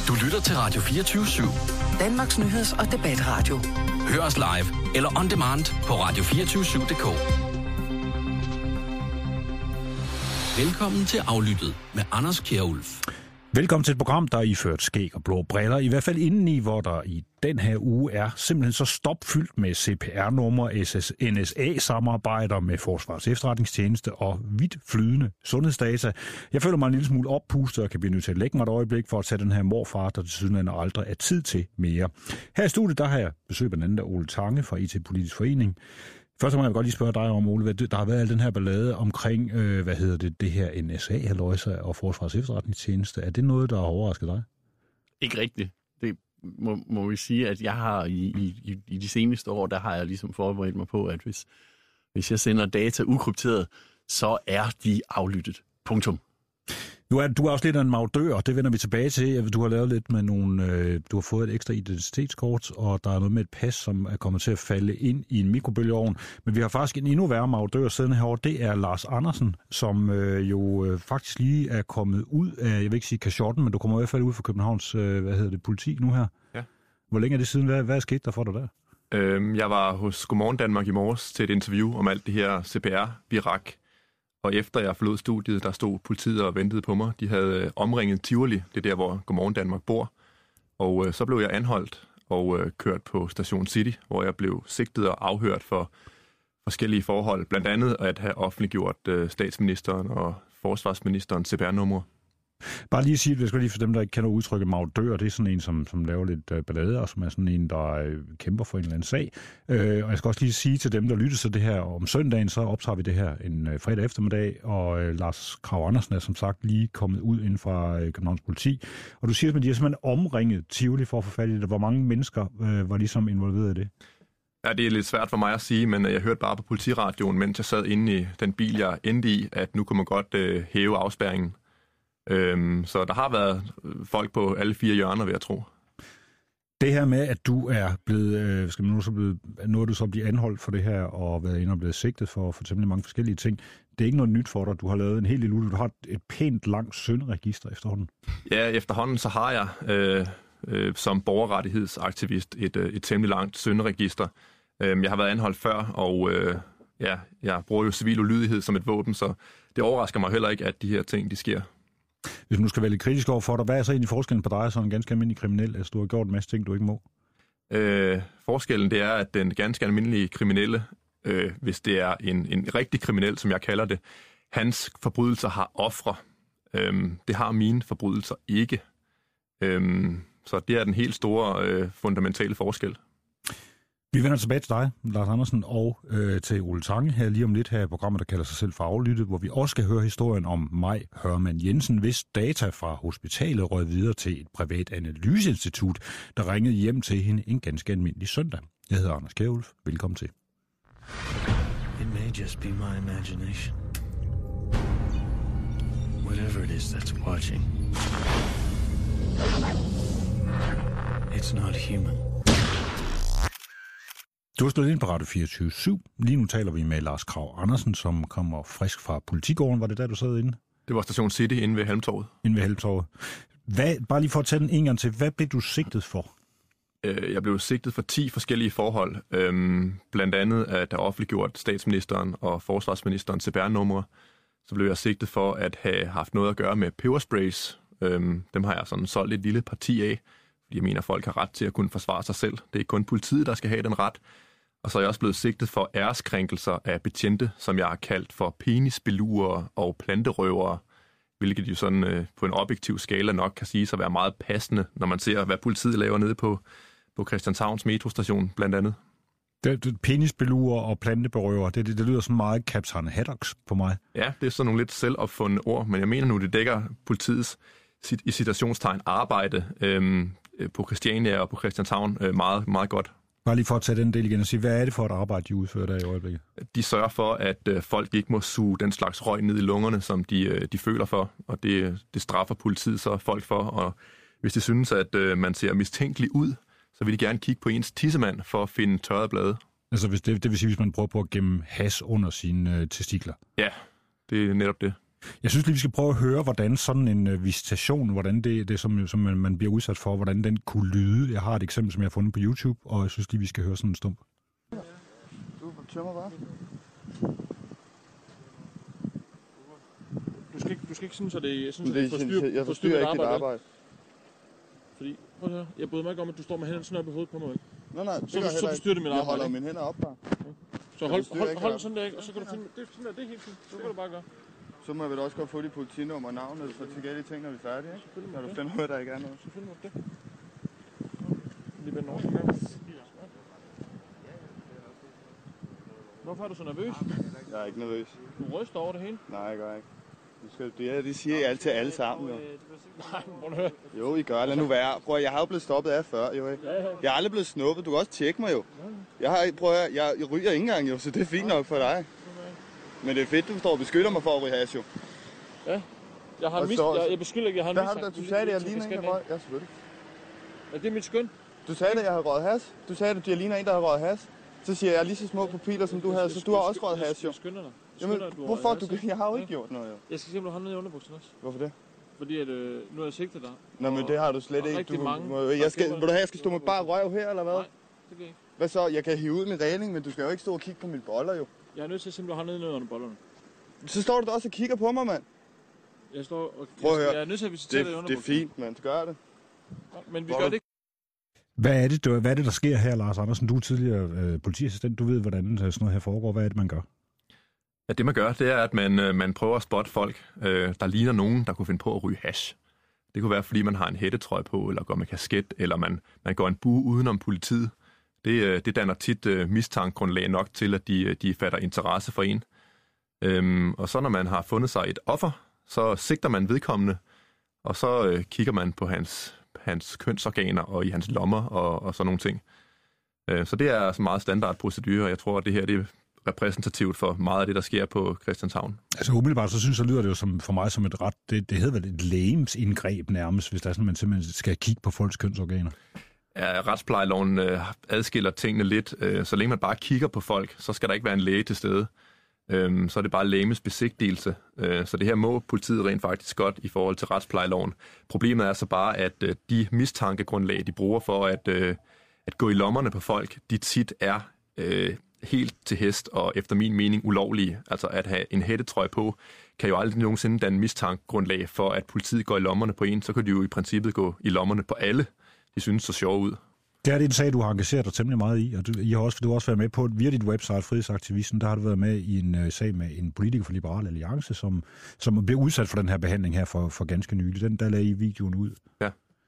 Du lytter til Radio 24/7. Danmarks nyheds- og debatradio. Hør os live eller on demand på radio247.dk. Velkommen til Aflyttet med Anders Kjærulf. Velkommen til et program, der er iført skæg og blå briller. I hvert fald indeni, hvor der i den her uge er simpelthen så stopfyldt med CPR-numre, NSA-samarbejder med Forsvarets Efterretningstjeneste og vidt flydende sundhedsdata. Jeg føler mig en lille smule oppustet og kan blive nødt til at lægge mig et øjeblik for at tage den her morfar, der til syden aldrig er tid til mere. Her i studiet, der har jeg besøg blandt andet af Ole Tange fra IT Politisk Forening. Først må jeg godt lige spørge dig om, Ole, der har været al den her ballade omkring, det her NSA-halløjsa og Forsvarets Efterretningstjeneste. Er det noget, der har overrasket dig? Ikke rigtigt. Det må vi sige, at jeg har i de seneste år, der har jeg ligesom forberedt mig på, at hvis jeg sender data ukrypteret, så er de aflyttet. Punktum. Du er også lidt af en marodør, det vender vi tilbage til. Du har lavet lidt med du har fået et ekstra identitetskort, og der er noget med et pas, som er kommet til at falde ind i en mikrobølgeovn. Men vi har faktisk en endnu værre marodør siddende herovre. Det er Lars Andersen, som faktisk lige er kommet ud af, jeg vil ikke sige kashotten, men du kommer i hvert fald ud fra Københavns, politi nu her. Ja. Hvor længe er det siden? Hvad er sket der for dig der? Jeg var hos Godmorgen Danmark i morges til et interview om alt det her CPR-virak. Og efter jeg forlod studiet, der stod politiet og ventede på mig. De havde omringet Tivoli, det er der, hvor Godmorgen Danmark bor. Og så blev jeg anholdt og kørt på Station City, hvor jeg blev sigtet og afhørt for forskellige forhold. Blandt andet at have offentliggjort statsministeren og forsvarsministerens CPR-numre. Bare lige sige, for dem, der ikke kender udtrykket marodør, det er sådan en, som laver lidt ballade, og som er sådan en, der kæmper for en eller anden sag. Og jeg skal også lige sige til dem, der lytter til det her om søndagen, så optager vi det her en fredag eftermiddag, og Lars Krag Andersen er som sagt lige kommet ud inden fra Københavns politi. Og du siger, at de har simpelthen omringet Tivoli for at få fat i det. Hvor mange mennesker var ligesom involveret i det? Ja, det er lidt svært for mig at sige, men jeg hørte bare på politiradioen, mens jeg sad inde i den bil, jeg endte i, at nu kunne man godt hæve afspærringen. Så der har været folk på alle fire hjørner, vil jeg tro. Det her med, at du er blevet, nu er du så blevet anholdt for det her, og været inde og blevet sigtet for temmelig mange forskellige ting. Det er ikke noget nyt for dig. Du har lavet en hel lille du har et pænt langt synderegister efterhånden. Ja, efterhånden så har jeg som borgerrettighedsaktivist et temmelig langt synderegister. Jeg har været anholdt før, og jeg bruger jo civil ulydighed som et våben, så det overrasker mig heller ikke, at de her ting, de sker. Hvis man skal være lidt kritisk over for dig, hvad er så egentlig forskellen på dig som en ganske almindelig kriminel? Altså, du har gjort en masse ting, du ikke må. Forskellen, det er, at den ganske almindelige kriminelle, hvis det er en rigtig kriminel, som jeg kalder det, hans forbrydelser har ofre. Det har mine forbrydelser ikke. Så det er den helt store fundamentale forskel. Vi vender tilbage til dig, Lars Andersen, og til Ole Tange her lige om lidt her i programmet, der kalder sig selv for Aflyttet, hvor vi også skal høre historien om Maj Hørmann Jensen, hvis data fra hospitalet røg videre til et privat analyseinstitut, der ringede hjem til hende en ganske almindelig søndag. Jeg hedder Anders Kjærulf. Velkommen til. It may just be my imagination. Whatever it is that's watching. It's not human. Du har stået ind på Radio 24/7. Lige nu taler vi med Lars Krag Andersen, som kommer frisk fra Politigården. Var det der, du sad inde? Det var Station City inde ved Halmtorvet. Inde ved Halmtorvet. Bare lige for at tage den en gang til. Hvad blev du sigtet for? Jeg blev sigtet for 10 forskellige forhold. Blandt andet at der offentliggjort statsministeren og forsvarsministerens CPR-numre. Så blev jeg sigtet for at have haft noget at gøre med pebersprays. Dem har jeg sådan solgt et lille parti af. Jeg mener, at folk har ret til at kunne forsvare sig selv. Det er ikke kun politiet, der skal have den ret. Og så er jeg også blevet sigtet for æreskrænkelser af betjente, som jeg har kaldt for penisbeluere og planterøvere, hvilket jo sådan på en objektiv skala nok kan siges at være meget passende, når man ser, hvad politiet laver nede på Christianshavns metrostation blandt andet. Penisbeluere og planteberøver, det lyder sådan meget Captain Haddocks på mig. Ja, det er sådan nogle lidt selvopfundne ord, men jeg mener nu, det dækker politiets i citationstegn arbejde på Christiania og på Christianshavn meget, meget godt. Bare lige for at tage den del igen og sige, hvad er det for et arbejde, de udfører der i øjeblikket? De sørger for, at folk ikke må suge den slags røg ned i lungerne, som de føler for, og det straffer politiet så folk for. Og hvis de synes, at man ser mistænkelig ud, så vil de gerne kigge på ens tissemand for at finde tørrede blade. Altså det vil sige, hvis man prøver på at gemme has under sine testikler? Ja, det er netop det. Jeg synes lige, vi skal prøve at høre, hvordan sådan en visitation, hvordan det som man bliver udsat for, hvordan den kunne lyde. Jeg har et eksempel, som jeg har fundet på YouTube, og jeg synes lige, vi skal høre sådan en stump. Du tømmer bare. Du skal ikke sådan, så det jeg forstyrrer ikke dit arbejde. Fordi, prøv at høre, jeg bryder mig ikke om, at du står med hænderne sådan op i hovedet på mig. Nej, så forstyrrer det mit arbejde. Jeg holder mine hænder op bare. Så hold sådan der, og så kan du filme. Det er sådan der, det er helt fint. Så kan du bare gøre. Så må jeg vel også godt få dit politinummer og navn, eller så tilgældige ting, når vi er færdige, ikke? Når du finder ud af, der ikke er noget. Selvfølgelig må det. Lige vende over en gang. Hvorfor er du så nervøs? Jeg er ikke nervøs. Du ryster over det hele? Nej, jeg gør ikke. Det siger I altid alle sammen, jo. Nej, må du høre. Jo, I gør. Lad nu være. Prøv at, jeg har jo blevet stoppet af før, jo ikke? Jeg er aldrig blevet snuppet. Du kan også tjekke mig, jo. Jeg ryger ikke engang, jo, så det er fint nok for dig. Men det er fedt, du står og beskytter mig for at ryge hash, jo. Ja. Jeg beskylder ikke, jeg har en mistanke. Du sagde det, jeg ligner en, der røg. Ja, selvfølgelig. Ja, det er mit skøn. Du sagde det, jeg har røget hash. Du sagde det, jeg ligner en, der har røget hash. Så siger jeg lige så små pupiler, som du havde, så du har også røget hash, jo. Jamen, hvorfor? Jeg har jo ikke gjort noget, jo. Jeg skal simpelthen have ned i underbukserne også. Hvorfor det? Fordi at, nu har jeg sigtet dig. Nå, men det har du slet ikke. Jeg skal stå med bare røv her, eller hvad? Nej, det kan ikke. Hvad så? Jeg kan hive ud min regning, men du skal jo ikke stå og kigge på mine boller, jo. Jeg er nødt til at simpelthen have ned under bollerne. Så står du da også og kigger på mig, mand. Jeg står og... Prøv at høre. Jeg er nødt til at visitere dig i underbukserne. Det er fint, mand. Gør det. Men vi gør det ikke. Hvad er det, der sker her, Lars Andersen? Du er tidligere politiassistent. Du ved, hvordan sådan noget her foregår. Hvad er det, man gør? Ja, det man gør, det er, at man prøver at spotte folk, der ligner nogen, der kunne finde på at ryge hash. Det kunne være, fordi man har en hættetrøje på, eller går med kasket, eller man går en bue udenom politiet. Det danner tit mistankegrundlag nok til, at de fatter interesse for en. Og så når man har fundet sig et offer, så sigter man vedkommende, og så kigger man på hans kønsorganer og i hans lommer og sådan nogle ting. Så det er altså meget standard procedure, og jeg tror, at det her det er repræsentativt for meget af det, der sker på Christianshavn. Altså umiddelbart, så lyder det jo for mig som et ret, det hedder vel et legemsindgreb nærmest, hvis der er sådan, man simpelthen skal kigge på folks kønsorganer. Ja, retsplejeloven adskiller tingene lidt. Så længe man bare kigger på folk, så skal der ikke være en læge til stede. Så er det bare lægemes besigtigelse. Så det her må politiet rent faktisk godt i forhold til retsplejeloven. Problemet er så bare, at de mistankegrundlag, de bruger for at gå i lommerne på folk, de tit er helt til hest og efter min mening ulovlige. Altså at have en hættetrøje på, kan jo aldrig nogensinde danne mistankegrundlag for, at politiet går i lommerne på en. Så kan de jo i princippet gå i lommerne på alle. De synes så sjove ud. Det er en sag, du har engageret dig temmelig meget i, og du har også været med på, via dit website, Frihedsaktivisten, der har du været med i en sag med en politiker fra Liberal Alliance, som blev udsat for den her behandling her for ganske nylig. Der lagde I videoen ud. Ja.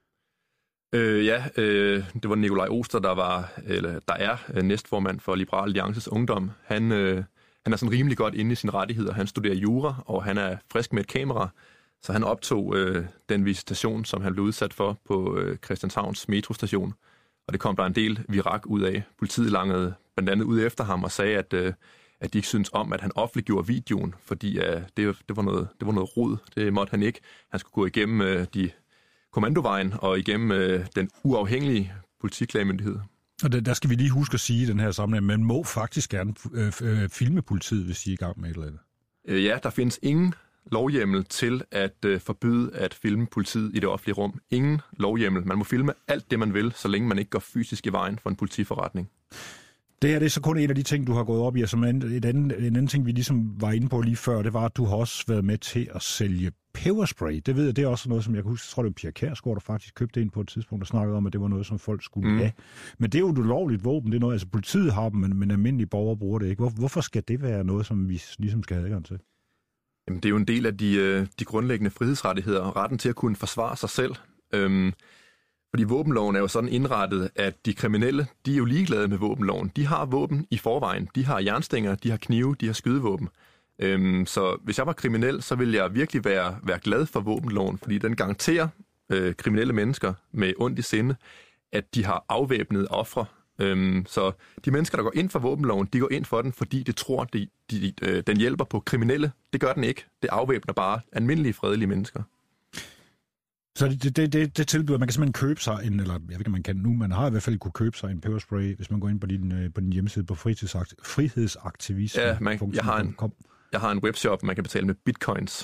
Det var Nikolaj Oster, der er næstformand for Liberal Alliances Ungdom. Han er sådan rimelig godt inde i sine rettigheder. Han studerer jura, og han er frisk med et kamera, så han optog den visitation, som han blev udsat for på Christianshavns metrostation. Og det kom der en del virak ud af. Politiet langede blandt andet ud efter ham og sagde, at de ikke syntes om, at han offentliggjorde videoen, fordi det var noget rod. Det måtte han ikke. Han skulle gå igennem kommandovejen og igennem den uafhængige politiklagemyndighed. Og der skal vi lige huske at sige i den her sammenhæng, man må faktisk gerne filme politiet, hvis de er i gang med et eller andet. Ja, der findes ingen lovhjemmel til at forbyde at filme politiet i det offentlige rum. Ingen lovhjemmel. Man må filme alt det, man vil, så længe man ikke går fysisk i vejen for en politiforretning. Det er så kun en af de ting, du har gået op i. Altså, en anden ting, vi ligesom var inde på lige før, det var, at du har også været med til at sælge peberspray. Det ved jeg, det er også noget, som jeg kan huske. Jeg tror, det var Pia Kjærsgaard, der faktisk købte ind på et tidspunkt, og snakkede om, at det var noget, som folk skulle have. Men det er jo et ulovligt våben. Det er noget, altså politiet har dem, men almindelige borgere bruger det ikke. Hvorfor skal det være noget, som vi ligesom skal have adgang til? Jamen, det er jo en del af de grundlæggende frihedsrettigheder og retten til at kunne forsvare sig selv. Fordi våbenloven er jo sådan indrettet, at de kriminelle, de er jo ligeglade med våbenloven. De har våben i forvejen. De har jernstænger, de har knive, de har skydevåben. Så hvis jeg var kriminel, så ville jeg virkelig være glad for våbenloven, fordi den garanterer kriminelle mennesker med ondt i sinde, at de har afvæbnede ofre. Så de mennesker, der går ind for våbenloven, de går ind for den, fordi de tror, den hjælper på kriminelle. Det gør den ikke. Det afvæbner bare almindelige, fredelige mennesker. Så det tilbyder, man kan simpelthen købe sig en, eller jeg ved ikke, om man kan nu, man har i hvert fald kunne købe sig en peberspray, hvis man går ind på din hjemmeside på frihedsaktivisten. Ja, jeg har en webshop, man kan betale med bitcoins.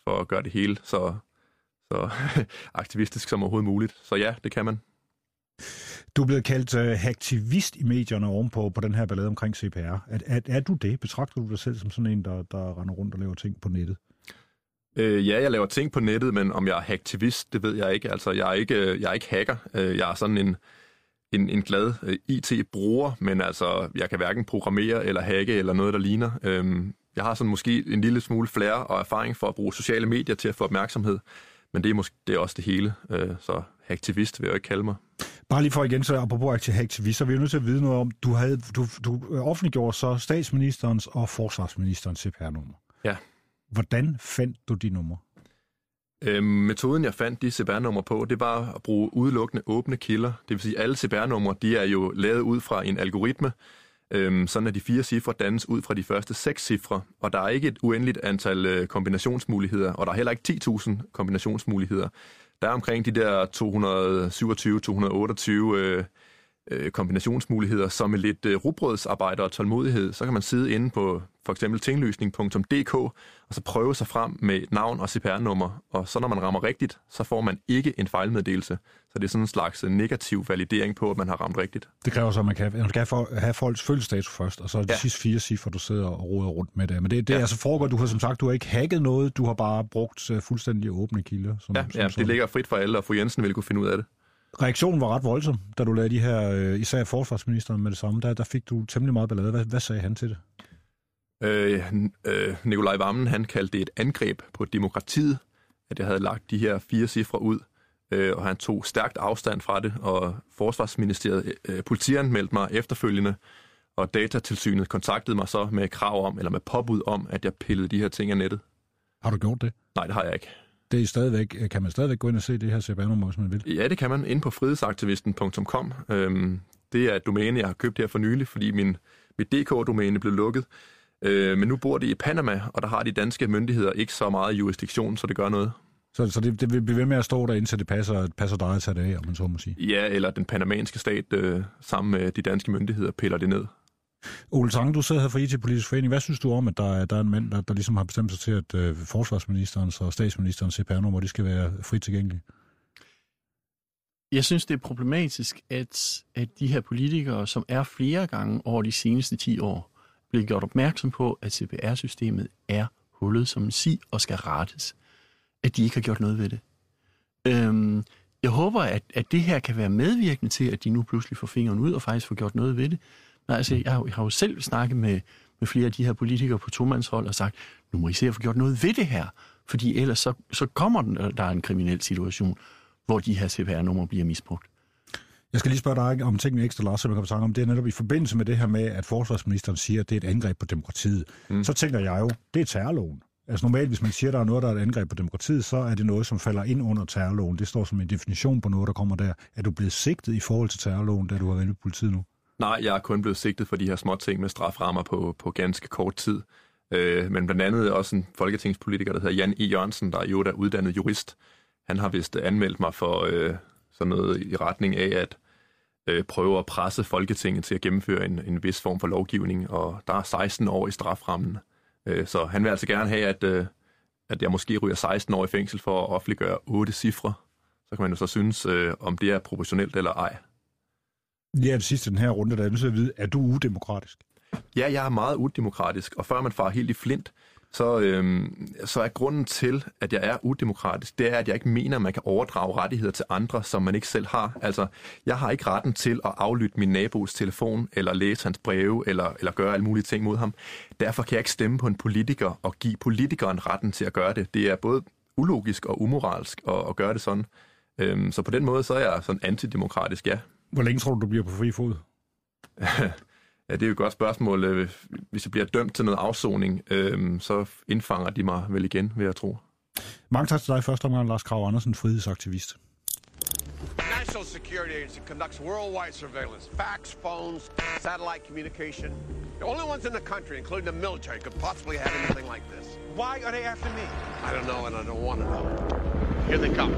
for at gøre det hele så aktivistisk som overhovedet muligt. Så ja, det kan man. Du er blevet kaldt hacktivist i medierne ovenpå på den her ballade omkring CPR. Er du det? Betragter du dig selv som sådan en, der render rundt og laver ting på nettet? Ja, jeg laver ting på nettet, men om jeg er hacktivist, det ved jeg ikke. Altså, jeg er ikke hacker. Jeg er sådan en glad IT-bruger, men altså, jeg kan hverken programmere eller hacke eller noget, der ligner. Jeg har sådan måske en lille smule flair og erfaring for at bruge sociale medier til at få opmærksomhed, men det er også det hele. Så hacktivist vil jeg ikke kalde mig. Bare lige for igen, så apropos hacktivist, så er vi jo nødt til at vide noget om, du offentliggjorde så statsministerens og forsvarsministerens CPR-nummer. Ja. Hvordan fandt du de numre? Metoden, jeg fandt de CPR-numre på, det var at bruge udelukkende åbne kilder. Det vil sige, at alle CPR-numre, de er jo lavet ud fra en algoritme, sådan at de 4 cifre dannes ud fra de første 6 cifre, og der er ikke et uendeligt antal kombinationsmuligheder, og der er heller ikke 10.000 kombinationsmuligheder. Der er omkring de der 227-228 kombinationsmuligheder, så med lidt rugbrødsarbejde og tålmodighed, så kan man sidde inde på for eksempel tinglysning.dk og så prøve sig frem med navn og CPR-nummer, og så når man rammer rigtigt, så får man ikke en fejlmeddelelse. Så det er sådan en slags negativ validering på, at man har ramt rigtigt. Det kræver så, at man kan have folks fødselsdato først, og så de sidste 4 cifre, du sidder og roder rundt med det. Men det altså foregår, du har som sagt, du har ikke hacket noget, du har bare brugt fuldstændig åbne kilder. Det ligger frit for alle, og fru Jensen ville kunne finde ud af det. Reaktionen var ret voldsom, da du lagde de her, især forsvarsministeren med det samme. Der fik du temmelig meget ballade. Hvad sagde han til det? Nikolaj Wammen, han kaldte det et angreb på demokratiet, at jeg havde lagt de her 4 cifre ud, og han tog stærkt afstand fra det, og Forsvarsministeriet, politianmeldte mig efterfølgende, og Datatilsynet kontaktede mig så med krav om, eller med påbud om, at jeg pillede de her ting af nettet. Har du gjort det? Nej, det har jeg ikke. Det er stadigvæk, kan man stadigvæk gå ind og se det her CPR-nummer, hvis man vil? Ja, det kan man, inde på frihedsaktivisten.com. Det er et domæne, jeg har købt her for nylig, fordi mit DK-domæne blev lukket. Men nu bor de i Panama, og der har de danske myndigheder ikke så meget jurisdiktion, så det gør noget. Så det vil blive ved med at stå der, indtil det passer dig at tage det af, om man så må sige? Ja, eller den panamanske stat sammen med de danske myndigheder piller det ned. Ole Tange, du sidder her for IT-politisk forening. Hvad synes du om, at der er en mand, der ligesom har bestemt sig til, at forsvarsministerens og statsministerens CPR-nummer, de skal være frit tilgængelige? Jeg synes, det er problematisk, at de her politikere, som er flere gange over de seneste 10 år, bliver gjort opmærksom på, at CPR-systemet er hullet som en si og skal rettes, at de ikke har gjort noget ved det. Jeg håber, at det her kan være medvirkende til, at de nu pludselig får fingeren ud og faktisk får gjort noget ved det. Men altså, jeg har jo selv snakket med flere af de her politikere på tomandshold og sagt, nu må I se at få gjort noget ved det her, fordi ellers så kommer der en kriminel situation, hvor de her CPR-numre bliver misbrugt. Jeg skal lige spørge dig om tingene ekstra, Lars, som jeg kan snakke om. Det er netop i forbindelse med det her med, at forsvarsministeren siger, at det er et angreb på demokratiet. Så tænker jeg jo, det er terrorloven. Altså normalt, hvis man siger, at der er noget, der er et angreb på demokratiet, så er det noget, som falder ind under terrorloven. Det står som en definition på noget, der kommer der. Er du blevet sigtet i forhold til terrorloven, da du har været i politiet nu? Nej, jeg er kun blevet sigtet for de her små ting med straframmer på ganske kort tid. Men blandt andet også en folketingspolitiker, der hedder Jan E. Jørgensen, der jo er uddannet jurist. Han har vist anmeldt mig for sådan noget i retning af at prøve at presse Folketinget til at gennemføre en vis form for lovgivning, og der er 16 år i straframmen. Så han vil altså gerne have, at jeg måske ryger 16 år i fængsel for at offentliggøre 8 cifre. Så kan man jo så synes, om det er proportionelt eller ej. Ja, det sidste den her runde, der er nødt til at vide, er du udemokratisk? Ja, jeg er meget udemokratisk, og før man farer helt i flint, så er grunden til, at jeg er udemokratisk, det er, at jeg ikke mener, at man kan overdrage rettigheder til andre, som man ikke selv har. Altså, jeg har ikke retten til at aflytte min nabos telefon, eller læse hans breve, eller gøre alle mulige ting mod ham. Derfor kan jeg ikke stemme på en politiker og give politikeren retten til at gøre det. Det er både ulogisk og umoralsk at gøre det sådan. Så på den måde, så er jeg sådan antidemokratisk, ja. Hvor længe tror du bliver på fri fod? Ja, det er jo et godt spørgsmål. Hvis jeg bliver dømt til noget afsoning, så indfanger de mig vel igen, vil jeg tro. Mange tak til dig første omgang, Lars Krag Andersen, frihedsaktivist. National Security Agency conducts worldwide surveillance, fax, phones, satellite communication. The only ones in the country, including the military, could possibly have anything like this. Why are they after me? I don't know, and I don't want to know. Here they come.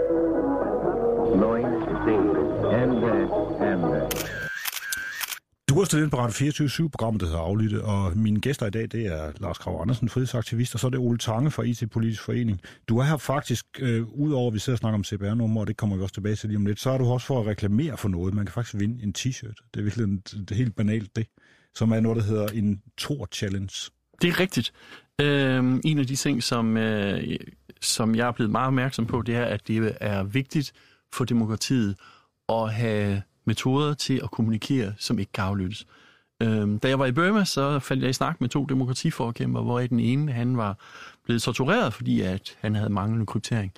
Du Du er stået på Radio 24/7-programmet, der hedder Aflyttet, og mine gæster i dag, det er Lars Krag Andersen, frihedsaktivist, og så er det Ole Tange fra IT-Politisk Forening. Du er her faktisk, udover at vi sidder og snakker om CPR-nummer, og det kommer vi også tilbage til lige om lidt, så er du også for at reklamere for noget. Man kan faktisk vinde en t-shirt. Det er virkelig helt banalt det, som er noget, der hedder en Tor Challenge. Det er rigtigt. En af de ting, som jeg er blevet meget opmærksom på, det er, at det er vigtigt for demokratiet at have metoder til at kommunikere, som ikke kan aflyttes. Da jeg var i Burma, så faldt jeg i snak med 2 demokratiforkæmpere, hvor den ene han var blevet tortureret, fordi at han havde manglende kryptering.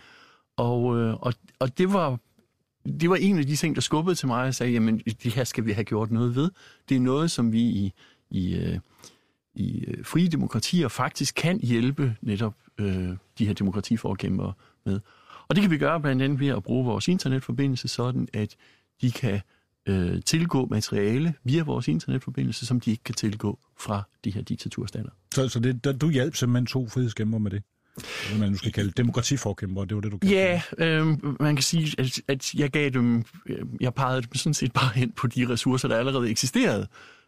Og det var en af de ting, der skubbede til mig og sagde, jamen det her skal vi have gjort noget ved. Det er noget, som vi i frie demokratier faktisk kan hjælpe netop de her demokratiforkæmpere med. Og det kan vi gøre blandt andet ved at bruge vores internetforbindelse sådan, at de kan tilgå materiale via vores internetforbindelse, som de ikke kan tilgå fra de her diktaturstater. Så du hjalp simpelthen 2 frihedskæmpere med det? Hvad man nu skal kalde demokratiforkæmpere, det var det, du kaldte. Ja, man kan sige, at jeg gav dem, jeg pegede dem sådan set bare hen på de ressourcer, der allerede eksisterede.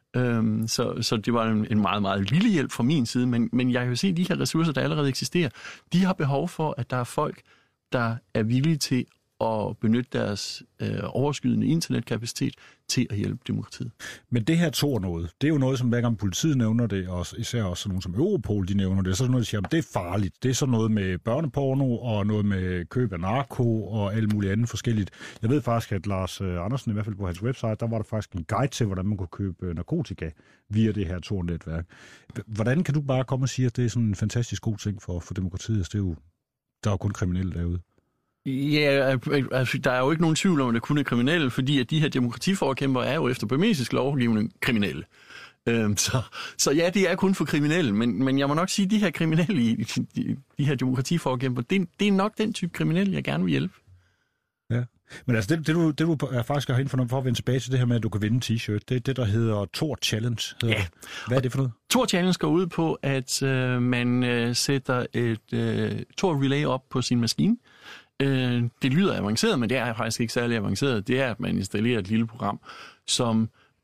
Så det var en meget, meget lille hjælp fra min side, men jeg kan jo se, at de her ressourcer, der allerede eksisterer, de har behov for, at der er folk, der er villige til at benytte deres overskydende internetkapacitet til at hjælpe demokratiet. Men det her Tor noget, det er jo noget, som hver gang politiet nævner det, og især også nogen som Europol, de nævner det, så er det noget, der siger, at det er farligt. Det er sådan noget med børneporno, og noget med køb af narko, og alt muligt andet forskelligt. Jeg ved faktisk, at Lars Andersen, i hvert fald på hans website, der var der faktisk en guide til, hvordan man kunne købe narkotika via det her Tor-netværk. Hvordan kan du bare komme og sige, at det er sådan en fantastisk god ting for demokratiet? Altså, der er jo kun kriminelle derude. Ja, altså, der er jo ikke nogen tvivl om, at det kun er kriminelle, fordi at de her demokratiforkæmpere er jo efter burmesisk lovgivning kriminelle. Så ja, det er kun for kriminelle, men jeg må nok sige, at de her kriminelle, de her demokratiforkæmpere, det er nok den type kriminelle, jeg gerne vil hjælpe. Ja, men altså det du er faktisk har hen for at vende tilbage til det her med, at du kan vinde en t-shirt, det er det, der hedder Tor Challenge. Ja. Hvad er det for noget? Tor Challenge går ud på, at man sætter et Tor Relay op på sin maskine. Det lyder avanceret, men det er faktisk ikke særlig avanceret. Det er, at man installerer et lille program, som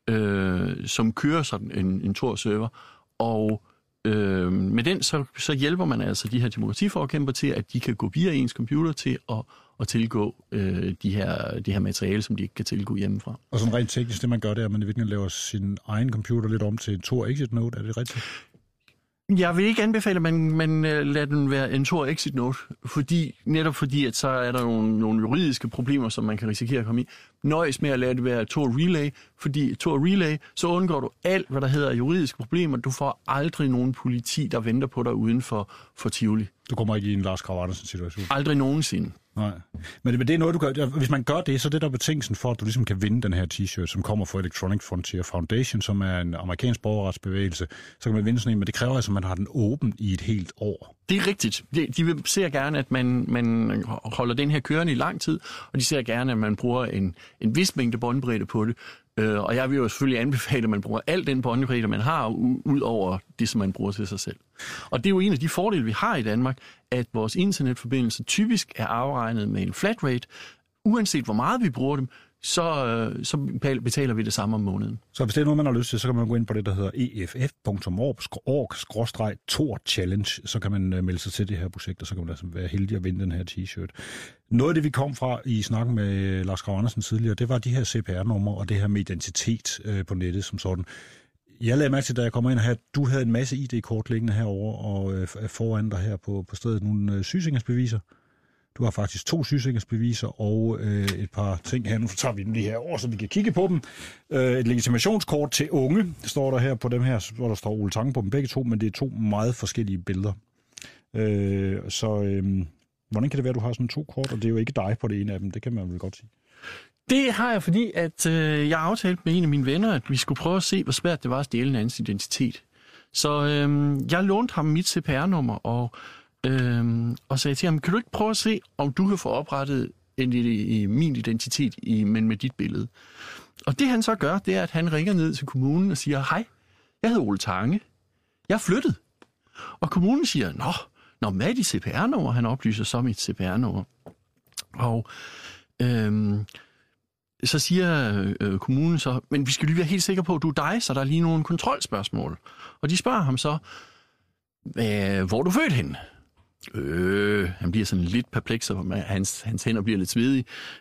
kører sådan en Tor-server, og med den så hjælper man altså de her demokratiforkæmpere til, at de kan gå via ens computer til at tilgå det her materiale, som de ikke kan tilgå hjemmefra. Og sådan rent teknisk, det man gør, det er, at man i virkeligheden laver sin egen computer lidt om til en Tor Exit Node. Er det rigtigt? Jeg vil ikke anbefale, at man lader den være en Tor Exit Node, netop fordi, at så er der nogle juridiske problemer, som man kan risikere at komme i. Nøjes med at lade det være Tor Relay, fordi Tor Relay, så undgår du alt, hvad der hedder juridiske problemer. Du får aldrig nogen politi, der venter på dig uden for Tivoli. Du kommer ikke i en Lars Krag Andersen situation? Aldrig nogensinde. Nej. Men det er noget, du gør. Hvis man gør det, så er det der betingelsen for, at du ligesom kan vinde den her t-shirt, som kommer fra Electronic Frontier Foundation, som er en amerikansk borgerretsbevægelse. Så kan man vinde sådan en, men det kræver altså, at man har den åben i et helt år. Det er rigtigt. De vil ser gerne, at man holder den her kørende i lang tid, og de ser gerne, at man bruger en vis mængde båndbredde på det. Og jeg vil jo selvfølgelig anbefale, at man bruger al den båndbredde, man har, ud over det, som man bruger til sig selv. Og det er jo en af de fordele, vi har i Danmark, at vores internetforbindelse typisk er afregnet med en flat rate. Uanset hvor meget vi bruger dem, så betaler vi det samme om måneden. Så hvis det er noget, man har lyst til, så kan man gå ind på det, der hedder eff.org/Tor-Challenge, så kan man melde sig til det her projekt, og så kan man altså være heldig at vinde den her t-shirt. Noget af det, vi kom fra i snakken med Lars Krag Andersen tidligere, det var de her CPR-numre og det her med identitet på nettet som sådan. Jeg lagde mærke til, da jeg kom ind her, du havde en masse ID-kort liggende herovre, og foran dig her på stedet nogle sygesikringsbeviser. Du har faktisk 2 sygesikringsbeviser og et par ting her. Nu tager vi dem lige her over, så vi kan kigge på dem. Et legitimationskort til unge står der her på dem her, hvor der står Ole Tange på dem begge 2, men det er 2 meget forskellige billeder. Hvordan kan det være, at du har sådan 2 kort, og det er jo ikke dig på det ene af dem? Det kan man vel godt sige. Det har jeg, fordi at jeg aftalte med en af mine venner, at vi skulle prøve at se, hvor svært det var at stjæle en andens identitet. Så jeg lånte ham mit CPR-nummer og sagde til ham, kan du ikke prøve at se, om du kan få oprettet min identitet, men med dit billede? Og det han så gør, det er, at han ringer ned til kommunen og siger, hej, jeg hedder Ole Tange, jeg er flyttet. Og kommunen siger, nå, hvad er dit CPR-nummer? Han oplyser så mit CPR-nummer. Og så siger kommunen så, men vi skal lige være helt sikre på, at du er dig, så der er lige nogle kontrolspørgsmål. Og de spørger ham så, hvor er du født henne? Han bliver sådan lidt perpleks, og hans hænder bliver lidt svedige.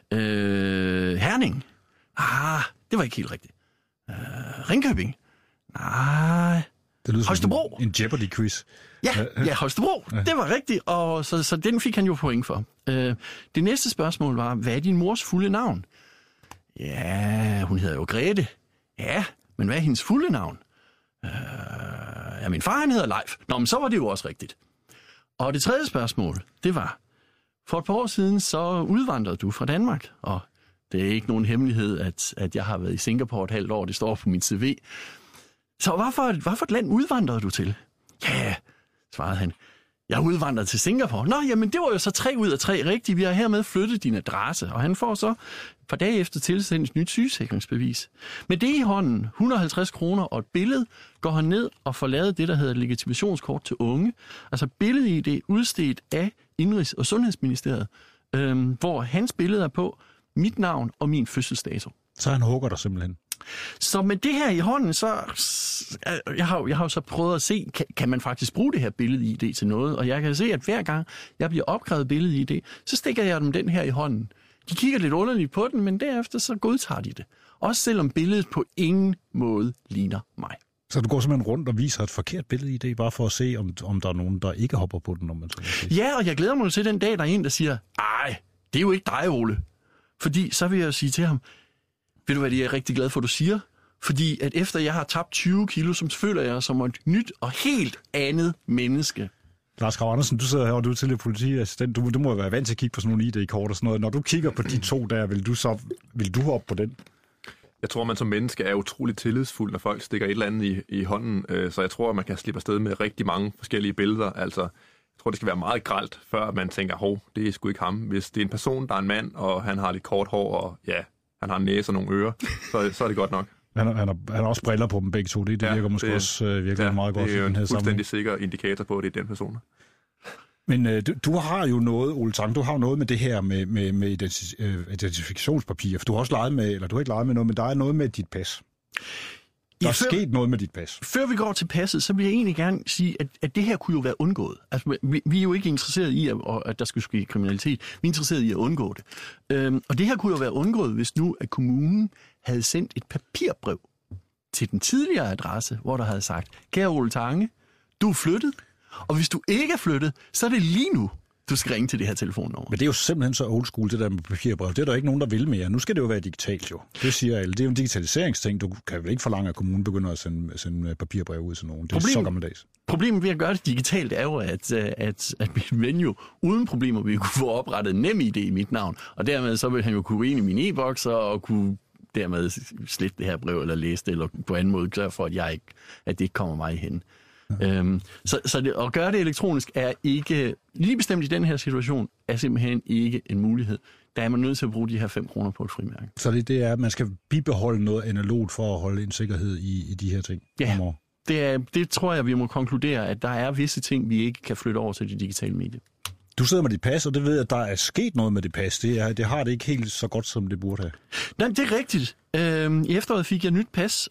Herning? Det var ikke helt rigtigt. Ringkøbing? Nej. Det lyder Holstebro? En Jeopardy-quiz. Ja, Holstebro. Ja. Det var rigtigt, og så den fik han jo point for. Det næste spørgsmål var, hvad er din mors fulde navn? Ja, hun hedder jo Grete. Ja, men hvad er hendes fulde navn? Min far, han hedder Leif. Nå, men så var det jo også rigtigt. Og det tredje spørgsmål, det var, for et par år siden, så udvandrede du fra Danmark, og det er ikke nogen hemmelighed, at jeg har været i Singapore et halvt år, det står på min CV. Så hvad for et land udvandrede du til? Ja, svarede han. Jeg udvandrede til Singapore. Nå, jamen det var jo så 3 ud af 3 rigtigt. Vi har hermed flyttet din adresse, og han får så et par dage efter tilsendt et nyt sygesikringsbevis. Med det i hånden, 150 kroner og et billede, går han ned og får lavet det, der hedder legitimationskort til unge. Altså billed-ID udstedt af Indenrigs- og Sundhedsministeriet, hvor hans billede er på, mit navn og min fødselsdato. Så han hugger dig simpelthen. Så med det her i hånden, så jeg har jo så prøvet at se, kan man faktisk bruge det her billed-ID til noget? Og jeg kan se, at hver gang jeg bliver opkrævet billed-ID, så stikker jeg dem den her i hånden. De kigger lidt underligt på den, men derefter så godtager de det. Også selvom billedet på ingen måde ligner mig. Så du går simpelthen rundt og viser et forkert billed-ID, bare for at se, om der er nogen, der ikke hopper på den, om man så vil sige. Ja, og jeg glæder mig til den dag, der er en, der siger, ej, det er jo ikke dig, Ole. Fordi så vil jeg sige til ham, ved du hvad, det er jeg rigtig glad for, du siger? Fordi at efter jeg har tabt 20 kilo, så føler jeg som et nyt og helt andet menneske. Lars Krav Andersen, du sidder her, og du er tidligere politiassistent. Du må jo være vant til at kigge på sådan nogle ID-kort og sådan noget. Når du kigger på de 2 der, vil du hoppe på den? Jeg tror, man som menneske er utroligt tillidsfuld, når folk stikker et eller andet i hånden. Så jeg tror, at man kan slippe afsted med rigtig mange forskellige billeder. Altså, jeg tror, det skal være meget grelt, før man tænker, det er sgu ikke ham. Hvis det er en person, der er en mand, og han har lidt kort hår, og ja, han har en næse og nogle ører, så er det godt nok. Han har også briller på dem begge to. Det virker måske også virkelig meget godt. Det er jo en fuldstændig sikker indikator på, at det er den person. Men du har jo noget, Ole Tang, du har jo noget med det her med identifikationspapirer. For du har også leget med, eller du har ikke leget med noget, men der er noget med dit pas. Der er sket noget med dit pas. Før vi går til passet, så vil jeg egentlig gerne sige, at det her kunne jo være undgået. Altså, vi er jo ikke interesseret i, at der skulle ske kriminalitet. Vi er interesseret i at undgå det. Og det her kunne jo være undgået, hvis nu at kommunen havde sendt et papirbrev til den tidligere adresse, hvor der havde sagt, kære Ole Tange, du er flyttet, og hvis du ikke er flyttet, så er det lige nu, du skal ringe til det her telefonnummer. Men det er jo simpelthen så old school, det der med papirbrev. Det er der ikke nogen, der vil mere. Nu skal det jo være digitalt jo. Det siger alle. Det er jo en digitaliseringsting. Du kan vel ikke forlange, at kommunen begynder at sende papirbrev ud til nogen. Det er så gammeldags. Problemet ved at gøre det digitalt er jo, at min ven jo uden problemer vil kunne få oprettet NemID i mit navn. Og dermed så vil han jo kunne gå ind i min e-boks og kunne dermed slette det her brev eller læse det, eller på anden måde gøre for, at det ikke kommer mig hen. Ja. Så det, at gøre det elektronisk er ikke, lige bestemt i den her situation, er simpelthen ikke en mulighed. Der er man nødt til at bruge de her 5 kroner på et frimærke. Så det er, at man skal bibeholde noget analogt for at holde en sikkerhed i de her ting? Ja, det tror jeg, vi må konkludere, at der er visse ting, vi ikke kan flytte over til de digitale medier. Du sidder med dit pas, og det ved jeg, at der er sket noget med det pas. Det har det ikke helt så godt, som det burde have. Nej, det er rigtigt. I efteråret fik jeg nyt pas,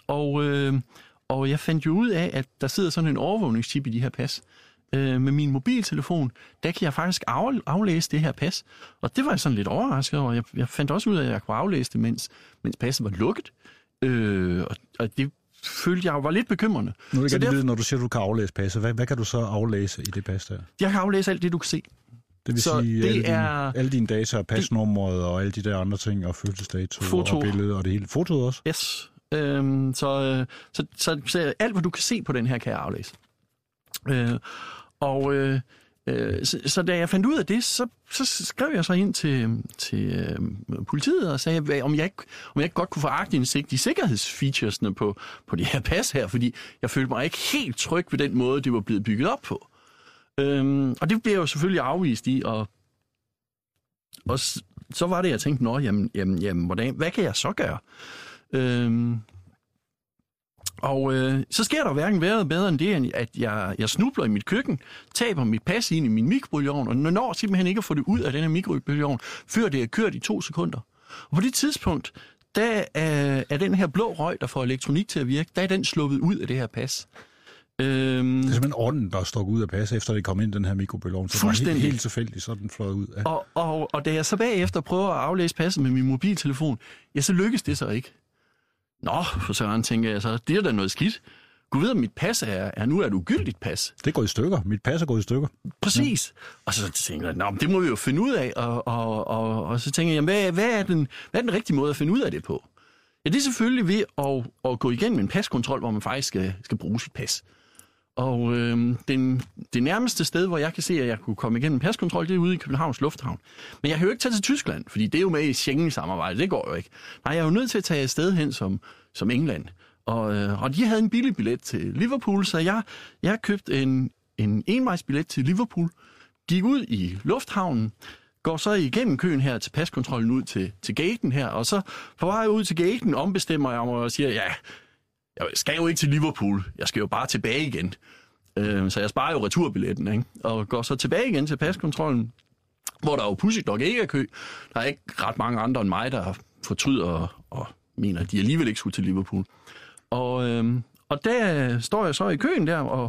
og jeg fandt jo ud af, at der sidder sådan en overvågningschip i de her pas. Med min mobiltelefon, der kan jeg faktisk aflæse det her pas. Og det var jeg sådan lidt overrasket over. Jeg fandt også ud af, at jeg kunne aflæse det, mens passet var lukket. Og det følte jeg var lidt bekymrende. Nu vil jeg gerne vide, når du siger, at du kan aflæse passet. Hvad kan du så aflæse i det pas der? Jeg kan aflæse alt det, du kan se. Det vil sige alle dine data, pasnummeret og alle de der andre ting, og fødselsdato og billeder og det hele. Fotoet også? Yes. Så alt, hvad du kan se på den her, kan jeg aflæse. Så da jeg fandt ud af det, så skrev jeg så ind til politiet og sagde, om jeg ikke godt kunne få aktindsigt i sikkerhedsfeaturesne på det her pas her, fordi jeg følte mig ikke helt tryg ved den måde, det var blevet bygget op på. Og det blev jeg jo selvfølgelig afvist i, og så var det, jeg tænkte, hvad kan jeg så gøre? Så sker der hverken bedre end det, at jeg snubler i mit køkken, taber mit pas ind i min mikrobølgeovn, og når simpelthen ikke at få det ud af den her mikrobølgeovn, før det er kørt i 2 sekunder. Og på det tidspunkt, der er den her blå røg, der får elektronik til at virke, der er den sluppet ud af det her pas. Det er simpelthen ånden, der er stukket ud af passet, efter det kom ind den her mikrobølgeovn. Så fuldstændig. Helt tilfældigt, så den fløjet ud. Ja. Og da jeg så bagefter prøver at aflæse passet med min mobiltelefon, ja, så lykkes det så ikke. Nå, for søren, tænker jeg så, det er da noget skidt. Gud ved, at mit pas er nu et ugyldigt pas. Det er gået i stykker. Mit pas er gået i stykker. Præcis. Ja. Og så tænker jeg, det må vi jo finde ud af. Og så tænker jeg, hvad er den rigtige måde at finde ud af det på? Ja, det er selvfølgelig ved at gå igennem en paskontrol, hvor man faktisk skal bruge sit pas. Og det nærmeste sted, hvor jeg kan se, at jeg kunne komme igennem en paskontrol, det er ude i Københavns Lufthavn. Men jeg kan jo ikke tage til Tyskland, fordi det er jo med i Schengen-samarbejdet. Det går jo ikke. Nej, jeg er jo nødt til at tage et sted hen som England. Og de havde en billig billet til Liverpool, så jeg købte en envejsbillet til Liverpool, gik ud i lufthavnen, går så igennem køen her til paskontrollen ud til gaten her, og så på vej ud til gaten ombestemmer jeg mig og siger, ja, jeg skal jo ikke til Liverpool, jeg skal jo bare tilbage igen. Så jeg sparer jo returbilletten, ikke? Og går så tilbage igen til paskontrollen, hvor der jo pudsigt nok ikke er kø. Der er ikke ret mange andre end mig, der fortryder og mener, at de alligevel ikke skulle til Liverpool. Og der står jeg så i køen der,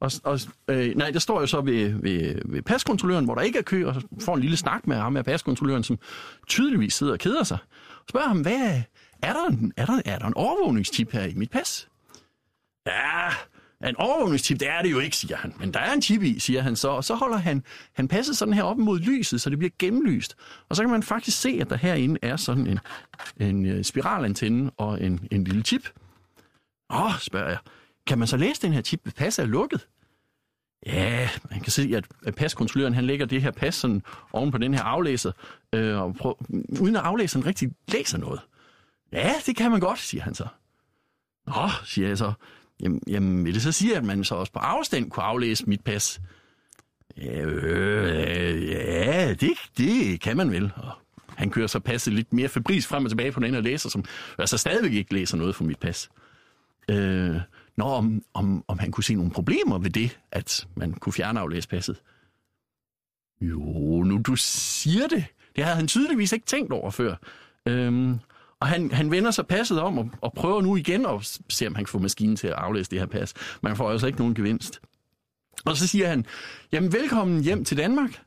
der står jeg så ved paskontrolløren, hvor der ikke er kø, og får en lille snak med ham med paskontrolløren, som tydeligvis sidder og keder sig. Spørger ham, hvad er der en overvågningschip her i mit pas? Ja, en overvågningschip, det er det jo ikke, siger han. Men der er en chip i, siger han så, og så holder han passet sådan her op mod lyset, så det bliver gennemlyst. Og så kan man faktisk se, at der herinde er sådan en spiralantenne og en lille chip. Spørger jeg, kan man så læse den her chip, hvis passet er lukket? Ja, man kan se, at paskontrolløren, han lægger det her pas sådan oven på den her aflæser, uden at aflæseren rigtig læser noget. Ja, det kan man godt, siger han så. Nå, siger jeg så. Jamen, vil det så sige, at man så også på afstand kunne aflæse mit pas? Ja, det kan man vel. Og han kører så passet lidt mere febris frem og tilbage på den ene læser, som altså stadigvæk ikke læser noget fra mit pas. Om han kunne se nogle problemer ved det, at man kunne fjernaflæse passet. Jo, nu du siger det. Det havde han tydeligvis ikke tænkt over før. Og han vender sig passet om og prøver nu igen at se, om han kan få maskinen til at aflæse det her pas. Man får altså ikke nogen gevinst. Og så siger han, jamen velkommen hjem til Danmark.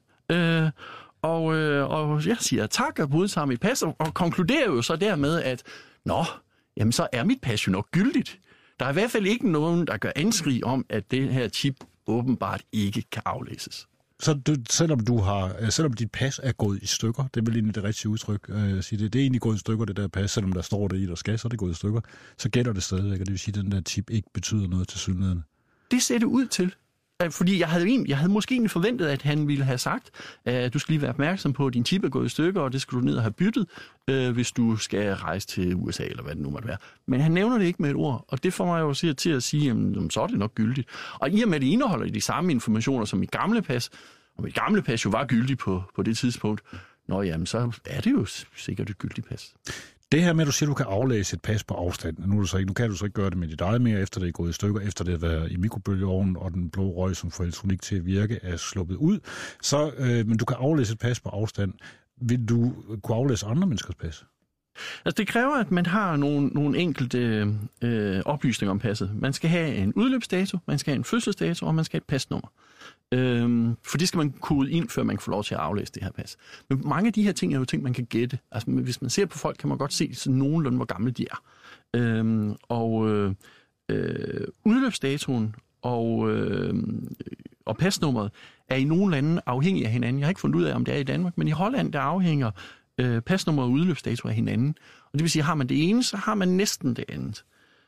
Og jeg siger tak og modtager mit pas, og konkluderer jo så dermed, at jamen så er mit pas jo nok gyldigt. Der er i hvert fald ikke nogen, der gør anskrig om, at det her chip åbenbart ikke kan aflæses. Så selvom dit pas er gået i stykker, det er vel egentlig det rigtige udtryk at sige det. Det er egentlig gået i stykker, det der pas, selvom der står det i, der skal, så er det gået i stykker. Så gætter det stadigvæk, og det vil sige, at den der chip ikke betyder noget til synligheden. Det ser det ud til. Fordi jeg havde måske egentlig forventet, at han ville have sagt, at du skal lige være opmærksom på, at din chip er gået i stykker, og det skal du ned og have byttet, hvis du skal rejse til USA, eller hvad det nu måtte være. Men han nævner det ikke med et ord, og det får mig jo til at sige, jamen, så er det nok gyldigt. Og i og med, at det indeholder de samme informationer som mit gamle pas, og mit gamle pas jo var gyldigt på det tidspunkt, jamen, så er det jo sikkert et gyldigt pas. Det her med, at du siger, at du kan aflæse et pas på afstand, nu kan du så ikke gøre det med dit eget mere, efter det er gået i stykker, efter det har været i mikrobølgeovnen, og den blå røg, som får elektronik til at virke, er sluppet ud. Så, men du kan aflæse et pas på afstand. Vil du kunne aflæse andre menneskers pas? Altså, det kræver, at man har nogle enkelte oplysninger om passet. Man skal have en udløbsdato, man skal have en fødselsdato, og man skal have et pasnummer. For det skal man kode ind, før man kan få lov til at aflæse det her pas. Men mange af de her ting er jo ting, man kan gætte. Altså, hvis man ser på folk, kan man godt se sådan nogenlunde, hvor gamle de er. Udløbsdatoen og pasnummeret er i nogle lande afhængige af hinanden. Jeg har ikke fundet ud af, om det er i Danmark, men i Holland, der afhænger pasnummer og udløbsdato af hinanden. Og det vil sige, har man det ene, så har man næsten det andet.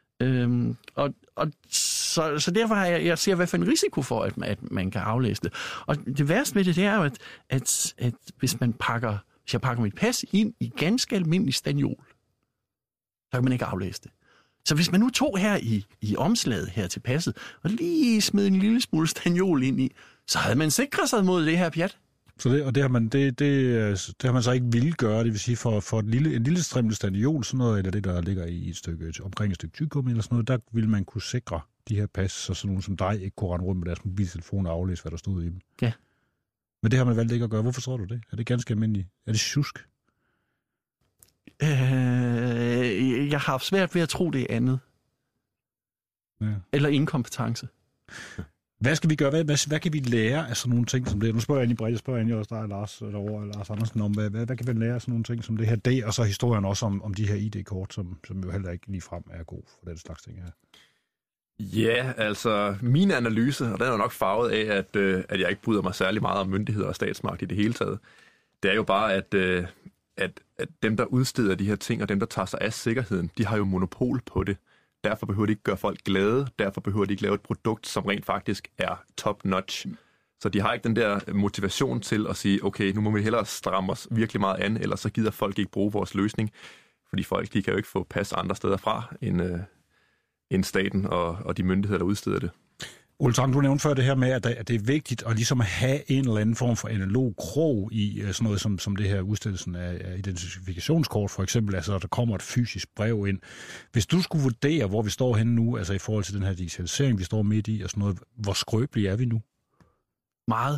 Så derfor har jeg ser i hvert fald en risiko for, at man kan aflæse det. Og det værste ved det er jo, at hvis jeg pakker mit pas ind i ganske almindelig staniol, så kan man ikke aflæse det. Så hvis man nu tog her i omslaget her til passet, og lige smed en lille smule staniol ind i, så havde man sikret sig mod det her pjat. Så det har man så ikke ville gøre, det vil sige for en lille strimmel staniol, sådan noget, eller det, der ligger i et stykke, omkring et stykke tyggegummi eller sådan noget, der ville man kunne sikre de her pas, så sådan nogen som dig ikke kunne rende rundt med deres mobiltelefon og aflæse, hvad der stod i dem. Ja. Men det har man valgt ikke at gøre. Hvorfor tror du det? Er det ganske almindeligt? Er det sjusk? Jeg har haft svært ved at tro, det er andet. Ja. Eller inkompetence. Hvad skal vi gøre? Hvad kan vi lære af sådan nogle ting som det? Nu spørger jeg egentlig bredt, jeg spørger egentlig også dig, Lars Andersen, om hvad kan vi lære af sådan nogle ting som det her? Det, og så historien også om de her ID-kort, som jo heller ikke ligefrem er god for den slags ting her. Ja, altså min analyse, og den er nok farvet af, at jeg ikke bryder mig særlig meget om myndigheder og statsmagt i det hele taget. Det er jo bare, at dem, der udsteder de her ting, og dem, der tager sig af sikkerheden, de har jo monopol på det. Derfor behøver de ikke gøre folk glade, derfor behøver de ikke lave et produkt, som rent faktisk er top-notch. Så de har ikke den der motivation til at sige, okay, nu må vi hellere stramme os virkelig meget an, ellers så gider folk ikke bruge vores løsning. Fordi folk, de kan jo ikke få pas andre steder fra, end staten og de myndigheder, der udsteder det. Ole Tang, du nævnte før det her med, at det er vigtigt at ligesom have en eller anden form for analog krog i sådan noget som det her udstedelsen af identifikationskort, for eksempel, altså der kommer et fysisk brev ind. Hvis du skulle vurdere, hvor vi står henne nu, altså i forhold til den her digitalisering, vi står midt i og sådan noget, hvor skrøbelige er vi nu? Meget.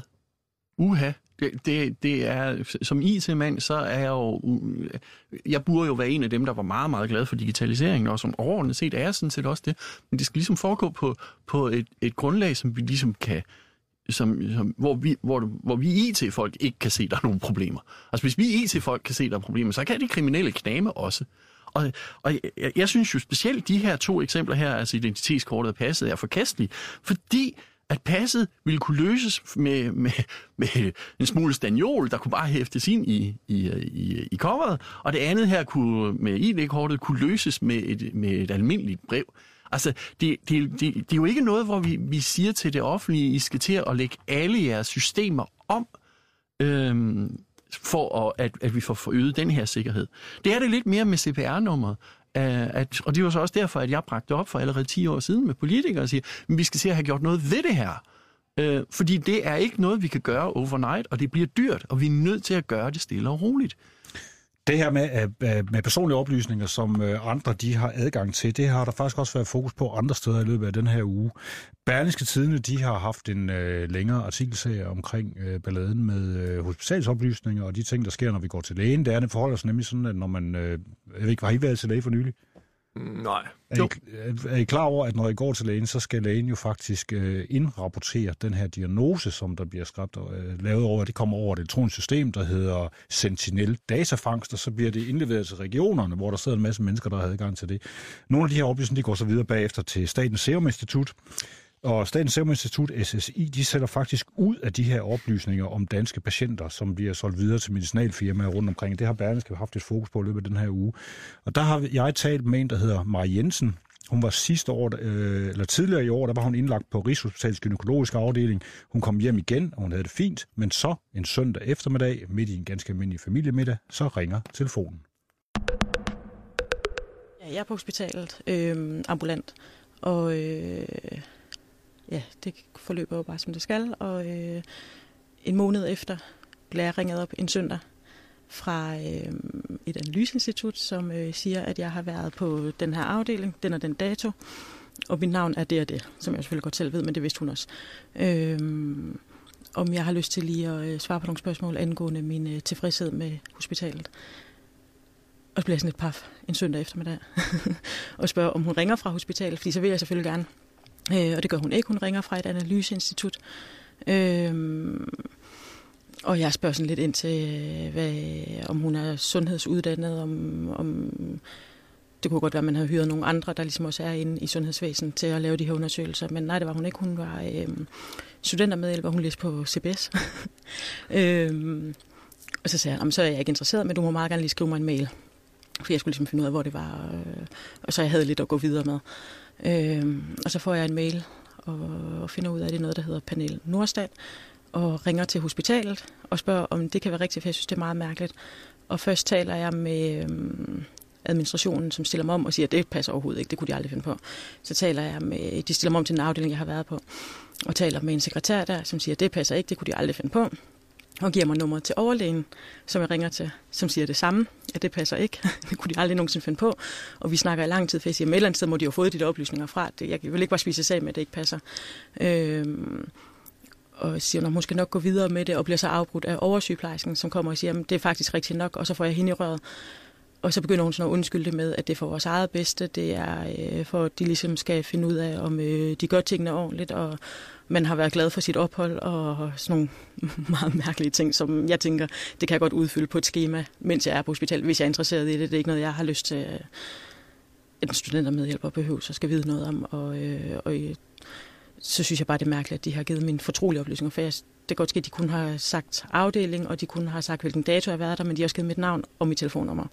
Det er, som IT-mand, så er jeg burde jo være en af dem, der var meget, meget glad for digitaliseringen, og som overordnet set er sådan set også det. Men det skal ligesom foregå på et grundlag, som vi ligesom kan, hvor vi IT-folk ikke kan se, der er nogle problemer. Altså hvis vi IT-folk kan se, der er problemer, så kan de kriminelle kname også. Og jeg synes jo specielt de her 2 eksempler her, altså identitetskortet og passet, er forkastelige, fordi at passet ville kunne løses med en smule stanjol, der kunne bare hæftes ind i coveret, og det andet her kunne med ID-kortet kunne løses med et almindeligt brev. Altså, det er jo ikke noget, hvor vi siger til det offentlige, I skal til at lægge alle jeres systemer om, for at vi får forøget den her sikkerhed. Det er det lidt mere med CPR-nummeret. Og det var så også derfor, at jeg bragte op for allerede 10 år siden med politikere og siger, at vi skal se at have gjort noget ved det her. Fordi det er ikke noget, vi kan gøre overnight, og det bliver dyrt, og vi er nødt til at gøre det stille og roligt. Det her med personlige oplysninger, som andre de har adgang til, det har der faktisk også været fokus på andre steder i løbet af den her uge. Berlingske Tidende, de har haft en længere artikelserie omkring balladen med hospitalsoplysninger og de ting, der sker, når vi går til lægen. Det forholder sig nemlig sådan, at når man... jeg ved ikke, har I været til læge for nylig? Nej. Er I klar over, at når I går til lægen, så skal lægen jo faktisk indrapportere den her diagnose, som der bliver skrevet og lavet over, det kommer over et elektronisk system, der hedder Sentinel Datafangst, og så bliver det indleveret til regionerne, hvor der sidder en masse mennesker, der har adgang til det. Nogle af de her oplysninger, de går så videre bagefter til Statens Serum Institut, og Statens Serum Institut, SSI, de sætter faktisk ud af de her oplysninger om danske patienter, som bliver solgt videre til medicinalfirmaer rundt omkring. Det har Berlingske haft et fokus på i løbet af den her uge. Og der har jeg talt med en, der hedder Marie Jensen. Hun var tidligere i år, der var hun indlagt på Rigshospitalets gynækologiske afdeling. Hun kom hjem igen, og hun havde det fint. Men så en søndag eftermiddag, midt i en ganske almindelig familiemiddag, så ringer telefonen. Jeg er på hospitalet, ambulant, og... Ja, det forløber jo bare, som det skal, og en måned efter bliver jeg ringet op en søndag fra et analyseinstitut, som siger, at jeg har været på den her afdeling, den og den dato, og mit navn er det og det, som jeg selvfølgelig godt selv ved, men det vidste hun også. Om jeg har lyst til lige at svare på nogle spørgsmål angående min tilfredshed med hospitalet. Og så bliver jeg sådan et paf en søndag eftermiddag og spørger, om hun ringer fra hospitalet, fordi så vil jeg selvfølgelig gerne. Og det gør hun ikke. Hun ringer fra et analyseinstitut. Og jeg spørger sådan lidt ind til, om hun er sundhedsuddannet, om det kunne godt være, at man havde hyret nogle andre, der ligesom også er inde i sundhedsvæsenet til at lave de her undersøgelser. Men nej, det var hun ikke. Hun var studentermedhjælper, hun læste på CBS. Og så sagde jeg, så er jeg ikke interesseret, men du må meget gerne lige skrive mig en mail. For jeg skulle ligesom finde ud af, hvor det var. Og så jeg havde lidt at gå videre med. Og så får jeg en mail og finder ud af, at det er noget, der hedder Panel Nordstad, og ringer til hospitalet og spørger, om det kan være rigtigt, for jeg synes, det er meget mærkeligt. Og først taler jeg med administrationen, som stiller mig om og siger, at det passer overhovedet ikke, det kunne de aldrig finde på. Så taler jeg med, de stiller mig om til den afdeling, jeg har været på, og taler med en sekretær der, som siger, at det passer ikke, det kunne de aldrig finde på. Og giver mig nummeret til overlægen, som jeg ringer til, som siger det samme, at det passer ikke. Det kunne de aldrig nogensinde finde på. Og vi snakker i lang tid, for jeg siger, at et eller andet sted må de jo få de der oplysninger fra. Jeg vil ikke bare spise sag med, at det ikke passer. Og jeg siger, at hun skal nok gå videre med det, og bliver så afbrudt af oversygeplejersken, som kommer og siger, at det er faktisk rigtigt nok, og så får jeg hende i røret. Og så begynder hun sådan at undskylde det med, at det er for vores eget bedste. Det er for, at de ligesom skal finde ud af, om de gør tingene ordentligt, og man har været glad for sit ophold, og sådan nogle meget mærkelige ting, som jeg tænker, det kan jeg godt udfylde på et skema, mens jeg er på hospital, hvis jeg er interesseret i det. Det er ikke noget, jeg har lyst til, at en studentermedhjælper behøver, så skal vide noget om. Og så synes jeg bare, det er mærkeligt, at de har givet mine fortrolige oplysninger, for det kan godt ske, at de kun har sagt afdeling, og de kun har sagt, hvilken dato jeg har været der, men de har også givet mit navn og mit telefonnummer.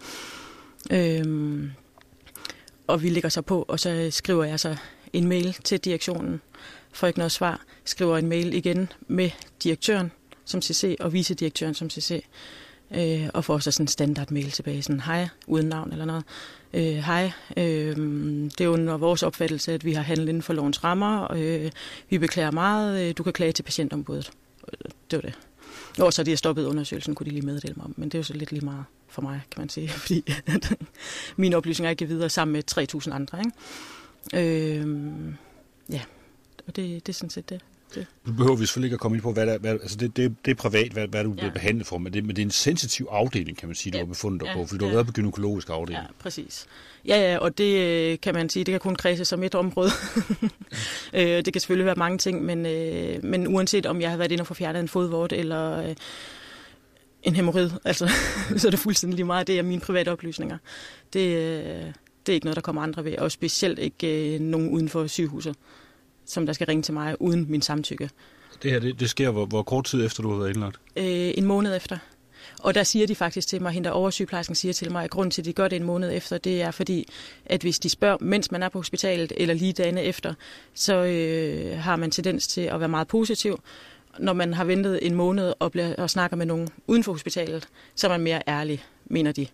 Og vi lægger så på, og så skriver jeg så en mail til direktionen, får ikke noget svar, skriver en mail igen med direktøren som CC og vicedirektøren som CC, og får så sådan en standardmail tilbage, sådan hej, uden navn eller noget. Hej, det er under vores opfattelse, at vi har handlet inden for lovens rammer, vi beklager meget, du kan klage til patientombuddet. Det var det. Og så de har stoppet undersøgelsen, kunne de lige meddele mig om, men det er jo så lidt lige meget for mig, kan man sige, fordi mine oplysninger er ikke videre sammen med 3.000 andre, ikke? Ja, og det er sådan set det. Du behøver vi selvfølgelig ikke at komme ind på, altså det er privat, hvad du bliver behandlet for, men det er en sensitiv afdeling, kan man sige, du har befundet dig på, fordi du har været på gynækologisk afdeling. Ja, præcis. Ja, og det kan man sige, det kan kun kredse som et område. Det kan selvfølgelig være mange ting, men uanset om jeg har været inde og få fjernet en fodvort eller en hæmorid, altså, så er det fuldstændig lige meget, det er mine private oplysninger. Det er ikke noget, der kommer andre ved, og specielt ikke nogen uden for sygehuset, som der skal ringe til mig uden min samtykke. Det her, det sker hvor kort tid efter, du har været indlagt? En måned efter. Og der siger de faktisk til mig, hende der oversygeplejersken siger til mig, at grunden til, at de gør det en måned efter, det er fordi, at hvis de spørger, mens man er på hospitalet, eller lige dagene efter, så har man tendens til at være meget positiv. Når man har ventet en måned og snakker med nogen uden for hospitalet, så er man mere ærlig, mener de.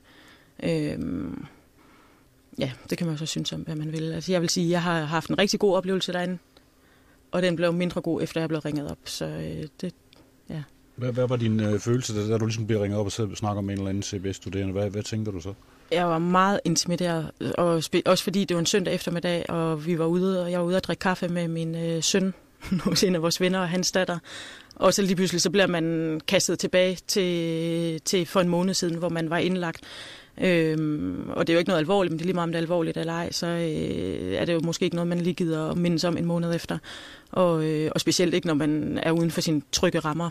Ja, det kan man jo så synes om, hvad man vil. Altså, jeg vil sige, at jeg har haft en rigtig god oplevelse derinde, og den blev mindre god, efter jeg blev ringet op. Så det, ja. Hvad var din følelse, da du ligesom blev ringet op og snakker med en eller anden CBS-studerende? Hvad tænker du så? Jeg var meget intimideret, og også fordi det var en søndag eftermiddag, og jeg var ude at drikke kaffe med min søn, hos en af vores venner og hans datter. Og så lige pludselig så bliver man kastet tilbage til for en måned siden, hvor man var indlagt. Og det er jo ikke noget alvorligt, men det er lige meget om det er alvorligt eller ej, så er det jo måske ikke noget, man lige gider at mindes om en måned efter. Og specielt ikke, når man er uden for sine trygge rammer.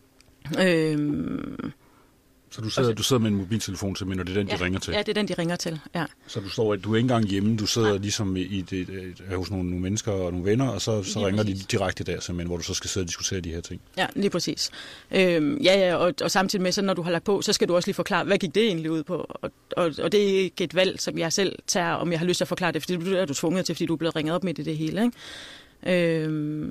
Så du sidder med en mobiltelefon simpelthen, og det er den, de ringer til? Ja, det er den, de ringer til, ja. Så du står, du er ikke engang hjemme, du sidder ligesom hos nogle mennesker og nogle venner, og så ringer de direkte der simpelthen, hvor du så skal sidde og diskutere de her ting? Ja, lige præcis. Og samtidig med, så når du har lagt på, så skal du også lige forklare, hvad gik det egentlig ud på? Og det er ikke et valg, som jeg selv tager, om jeg har lyst til at forklare det, fordi det er du tvunget til, fordi du er blevet ringet op midt i det hele, ikke?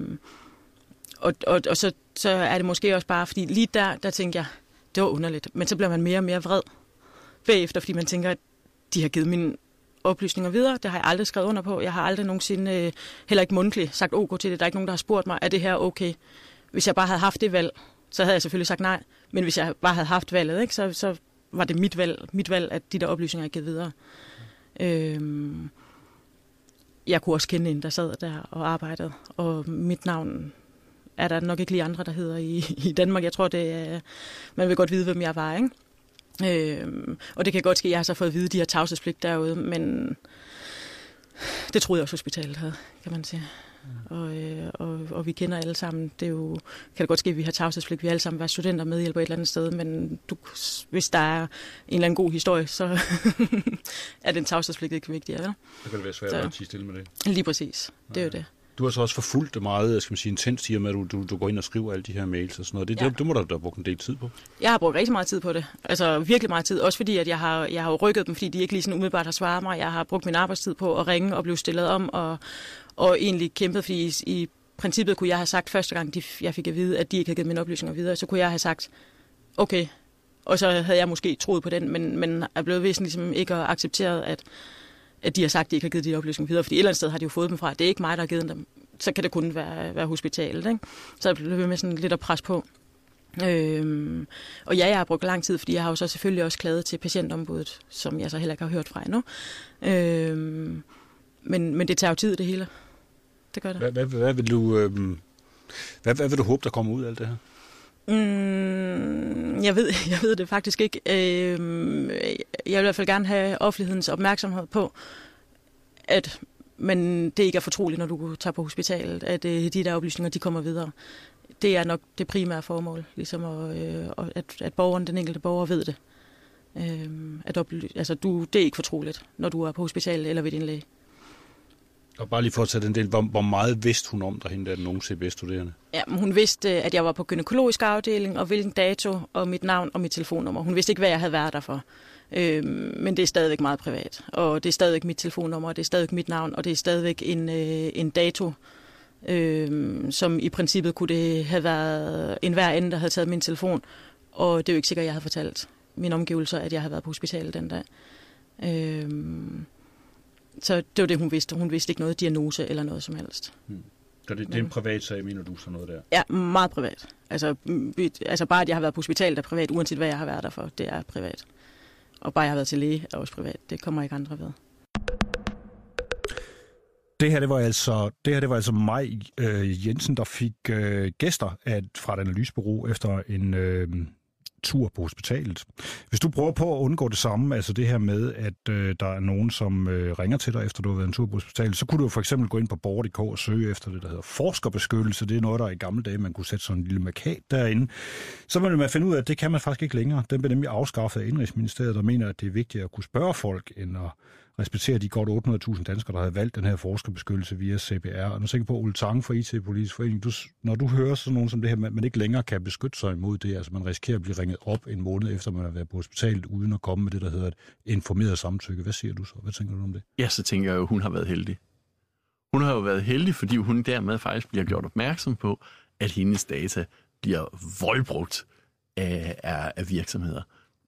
Og så er det måske også bare, fordi lige der tænker jeg, det var underligt. Men så bliver man mere og mere vred bagefter, fordi man tænker, at de har givet mine oplysninger videre. Det har jeg aldrig skrevet under på. Jeg har aldrig nogensinde, heller ikke mundtligt, sagt ok til det. Der er ikke nogen, der har spurgt mig, er det her okay? Hvis jeg bare havde haft det valg, så havde jeg selvfølgelig sagt nej. Men hvis jeg bare havde haft valget, ikke, så var det mit valg, at de der oplysninger er givet videre. Jeg kunne også kende en, der sad der og arbejdede, og mit navn er der nok ikke lige andre, der hedder i Danmark. Jeg tror, det er, man vil godt vide, hvem jeg var, ikke? Og det kan godt ske, at jeg har så fået at vide, de her tavshedspligt derude, men det troede jeg også, hospitalet havde, kan man sige. Og vi kender alle sammen. Det er jo, kan det godt ske, at vi har tavshedspligt. Vi har alle sammen været studenter med hjælp et eller andet sted, men hvis der er en eller anden god historie, så er den tavshedspligt ikke vigtigere. Vel? Det kan det være svært at tige stille med det. Lige præcis. Det er jo det. Du har så også forfulgt det meget, skal man sige, intens, i og med, at du går ind og skriver alle de her mails og sådan noget. Det må du da bruge en del tid på. Jeg har brugt rigtig meget tid på det. Altså virkelig meget tid. Også fordi, at jeg har rykket dem, fordi de ikke lige sådan umiddelbart har svaret mig. Jeg har brugt min arbejdstid på at ringe og blive stillet om, og egentlig kæmpet, fordi i princippet kunne jeg have sagt første gang, jeg fik at vide, at de ikke havde givet mine oplysninger videre, så kunne jeg have sagt, okay. Og så havde jeg måske troet på den, men er blevet væsentligt ligesom ikke accepteret, at de har sagt, at de ikke har givet de oplysninger videre, fordi et eller andet sted har de jo fået dem fra. Det er ikke mig, der har givet dem. Så kan det kun være hospitalet, ikke? Så jeg blev med sådan lidt at presse på. Og jeg har brugt lang tid, fordi jeg har jo så selvfølgelig også klaget til patientombuddet, som jeg så heller ikke har hørt fra endnu. Men det tager jo tid, det hele. Det gør det. Hvad vil du håbe, der kommer ud af alt det her? Jeg ved det faktisk ikke. Jeg vil i hvert fald gerne have offentlighedens opmærksomhed på, at men det ikke er fortroligt, når du tager på hospitalet, at de der oplysninger, de kommer videre. Det er nok det primære formål, ligesom at borgeren, den enkelte borger, ved det. Det er ikke fortroligt, når du er på hospitalet eller ved din læge. Og bare lige for at tage den del, hvor meget vidste hun om dig, hende der den unge CBS-studerende? Ja, hun vidste, at jeg var på gynækologisk afdeling, og hvilken dato, og mit navn og mit telefonnummer. Hun vidste ikke, hvad jeg havde været der for. Men det er stadigvæk meget privat. Og det er stadigvæk mit telefonnummer, og det er stadigvæk mit navn, og det er stadigvæk en dato, som i princippet kunne det have været enhver anden, der havde taget min telefon. Og det er jo ikke sikkert, at jeg havde fortalt mine omgivelser, at jeg havde været på hospitalet den dag. Så det var det, hun vidste. Hun vidste ikke noget diagnose eller noget som helst. Så det er en privat sag, mener du, sådan noget der? Ja, meget privat. Altså bare, at jeg har været på hospitalet er privat, uanset hvad jeg har været der for, det er privat. Og bare, at jeg har været til læge er også privat. Det kommer ikke andre ved. Det her, det var altså mig, Jensen, der fik gæster fra et analysebureau efter en tur på hospitalet. Hvis du prøver på at undgå det samme, altså det her med, at der er nogen, som ringer til dig, efter du har været en tur på hospitalet, så kunne du for eksempel gå ind på Borger.dk og søge efter det, der hedder forskerbeskyttelse. Det er noget, der i gamle dage, man kunne sætte sådan en lille markat derinde. Så vil man finde ud af, at det kan man faktisk ikke længere. Den bliver nemlig afskaffet af Indrigsministeriet, der mener, at det er vigtigt at kunne spørge folk, end at respektere de godt 800.000 danskere, der havde valgt den her forskerbeskyttelse via CPR. Og nu tænker på Ole Tange fra IT-Politisk Forening. Når du hører sådan nogen som det her, man ikke længere kan beskytte sig imod det, altså man risikerer at blive ringet op en måned efter, man har været på hospitalet, uden at komme med det, der hedder et informeret samtykke. Hvad siger du så? Hvad tænker du om det? Ja, så tænker jeg jo, at hun har været heldig. Hun har jo været heldig, fordi hun dermed faktisk bliver gjort opmærksom på, at hendes data bliver voldbrugt af virksomheder.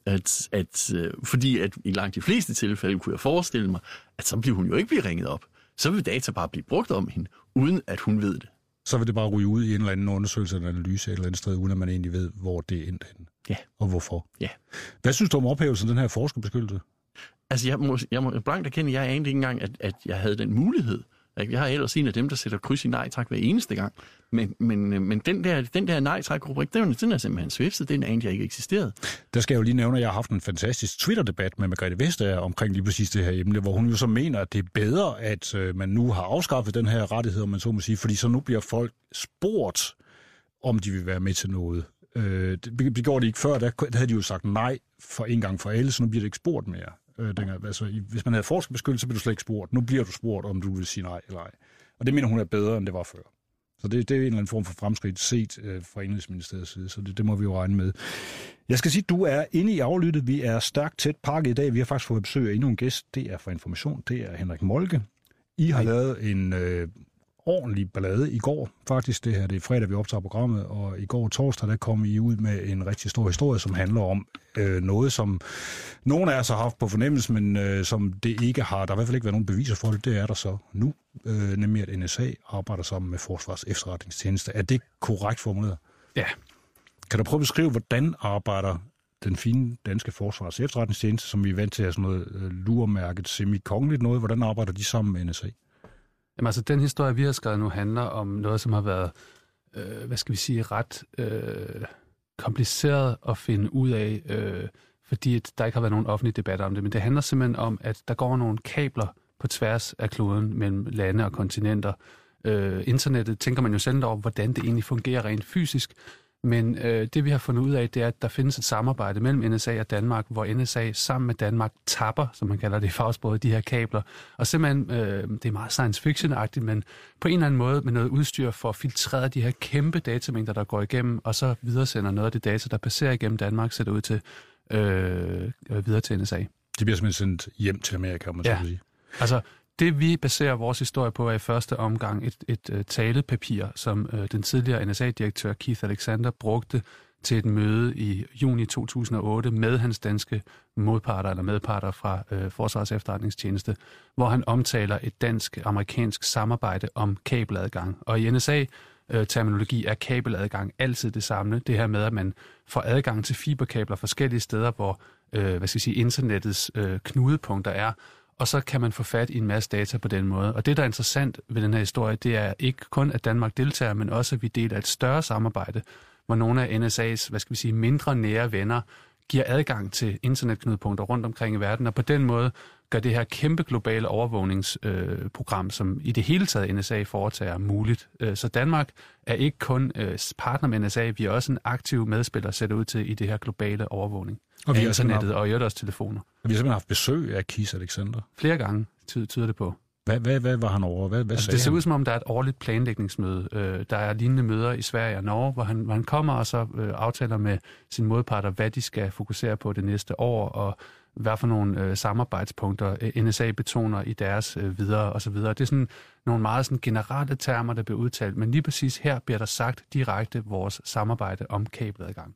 Fordi at i langt de fleste tilfælde kunne jeg forestille mig, at så bliver hun jo ikke blive ringet op. Så vil data bare blive brugt om hende, uden at hun ved det. Så vil det bare ryge ud i en eller anden undersøgelse eller analyse et eller andet sted, uden at man egentlig ved, hvor det er endt henne. Ja. Og hvorfor. Ja. Hvad synes du om ophævelsen af den her forskerbeskyttelse? Altså, jeg må blankt erkende, at jeg anede ikke engang, at jeg havde den mulighed. Jeg har ellers en af dem, der sætter kryds i nej tak hver eneste gang. Men den der nej tak-rubrik, den er simpelthen sviftet. Den anede jeg ikke eksisterede. Der skal jeg jo lige nævne, at jeg har haft en fantastisk Twitter-debat med Margrethe Vestager omkring lige præcis det her emne, hvor hun jo så mener, at det er bedre, at man nu har afskaffet den her rettighed, om man så må sige, fordi så nu bliver folk spurgt, om de vil være med til noget. Det gjorde de ikke før, der havde de jo sagt nej for en gang for alle, så nu bliver det ikke spurgt mere. Hvis man havde forskerbeskyttelse, så bliver du slet ikke spurgt. Nu bliver du spurgt, om du vil sige nej eller ej. Og det mener hun er bedre, end det var før. Så det er en eller anden form for fremskridt set fra Indrigsministeriets side, så det må vi jo regne med. Jeg skal sige, at du er inde i aflyttet. Vi er stærkt tæt pakket i dag. Vi har faktisk fået besøg af endnu en gæst. Det er for Information. Det er Henrik Moltke. I har lavet en ordentlig ballade i går. Faktisk det er fredag, vi optager programmet, og i går torsdag, der kom I ud med en rigtig stor historie, som handler om noget, som nogle af os har haft på fornemmelse, men som det ikke har. Der har i hvert fald ikke været nogen beviser for det. Det er der så nu, nemlig at NSA arbejder sammen med Forsvars Efterretningstjeneste. Er det korrekt formuleret? Ja. Kan du prøve at beskrive, hvordan arbejder den fine danske Forsvars Efterretningstjeneste, som vi er vant til at have sådan noget lurmærket semi-kongeligt noget, hvordan arbejder de sammen med NSA? Jamen altså, den historie, vi har skrevet nu, handler om noget, som har været, ret kompliceret at finde ud af, fordi der ikke har været nogen offentlig debat om det. Men det handler simpelthen om, at der går nogle kabler på tværs af kloden mellem lande og kontinenter. Internettet tænker man jo selv over, hvordan det egentlig fungerer rent fysisk. Men det, vi har fundet ud af, det er, at der findes et samarbejde mellem NSA og Danmark, hvor NSA sammen med Danmark tapper, som man kalder det i fagsproget, de her kabler. Og simpelthen, det er meget science fiction-agtigt, men på en eller anden måde med noget udstyr for at filtrere de her kæmpe datamængder, der går igennem, og så videresender noget af det data, der passerer igennem Danmark, sætter ud til videre til NSA. De bliver simpelthen sendt hjem til Amerika, om man så sige. Altså, det vi baserer vores historie på er i første omgang et talepapir, som den tidligere NSA-direktør Keith Alexander brugte til et møde i juni 2008 med hans danske medparter fra Forsvars Efterretningstjeneste, hvor han omtaler et dansk-amerikansk samarbejde om kabeladgang. Og i NSA-terminologi er kabeladgang altid det samme. Det her med, at man får adgang til fiberkabler forskellige steder, hvor internettets knudepunkter er, og så kan man få fat i en masse data på den måde. Og det, der er interessant ved den her historie, det er ikke kun, at Danmark deltager, men også, at vi deler et større samarbejde, hvor nogle af NSA's, mindre nære venner giver adgang til internetknudepunkter rundt omkring i verden, og på den måde gør det her kæmpe globale overvågningsprogram, som i det hele taget NSA foretager, muligt. Så Danmark er ikke kun partner med NSA, vi er også en aktiv medspiller sat ud til i det her globale overvågning og af internettet og i øvrigt også telefoner. Og vi har simpelthen haft besøg af Keith Alexander. Flere gange tyder det på. Hvad var han over? Hvad det ser ud som om, der er et årligt planlægningsmøde. Der er lignende møder i Sverige og Norge, hvor han kommer og så aftaler med sine modparter, hvad de skal fokusere på det næste år, og hvad for nogle samarbejdspunkter NSA betoner i deres videre osv. Det er sådan nogle meget sådan generelle termer, der bliver udtalt, men lige præcis her bliver der sagt direkte vores samarbejde om kabeladgang.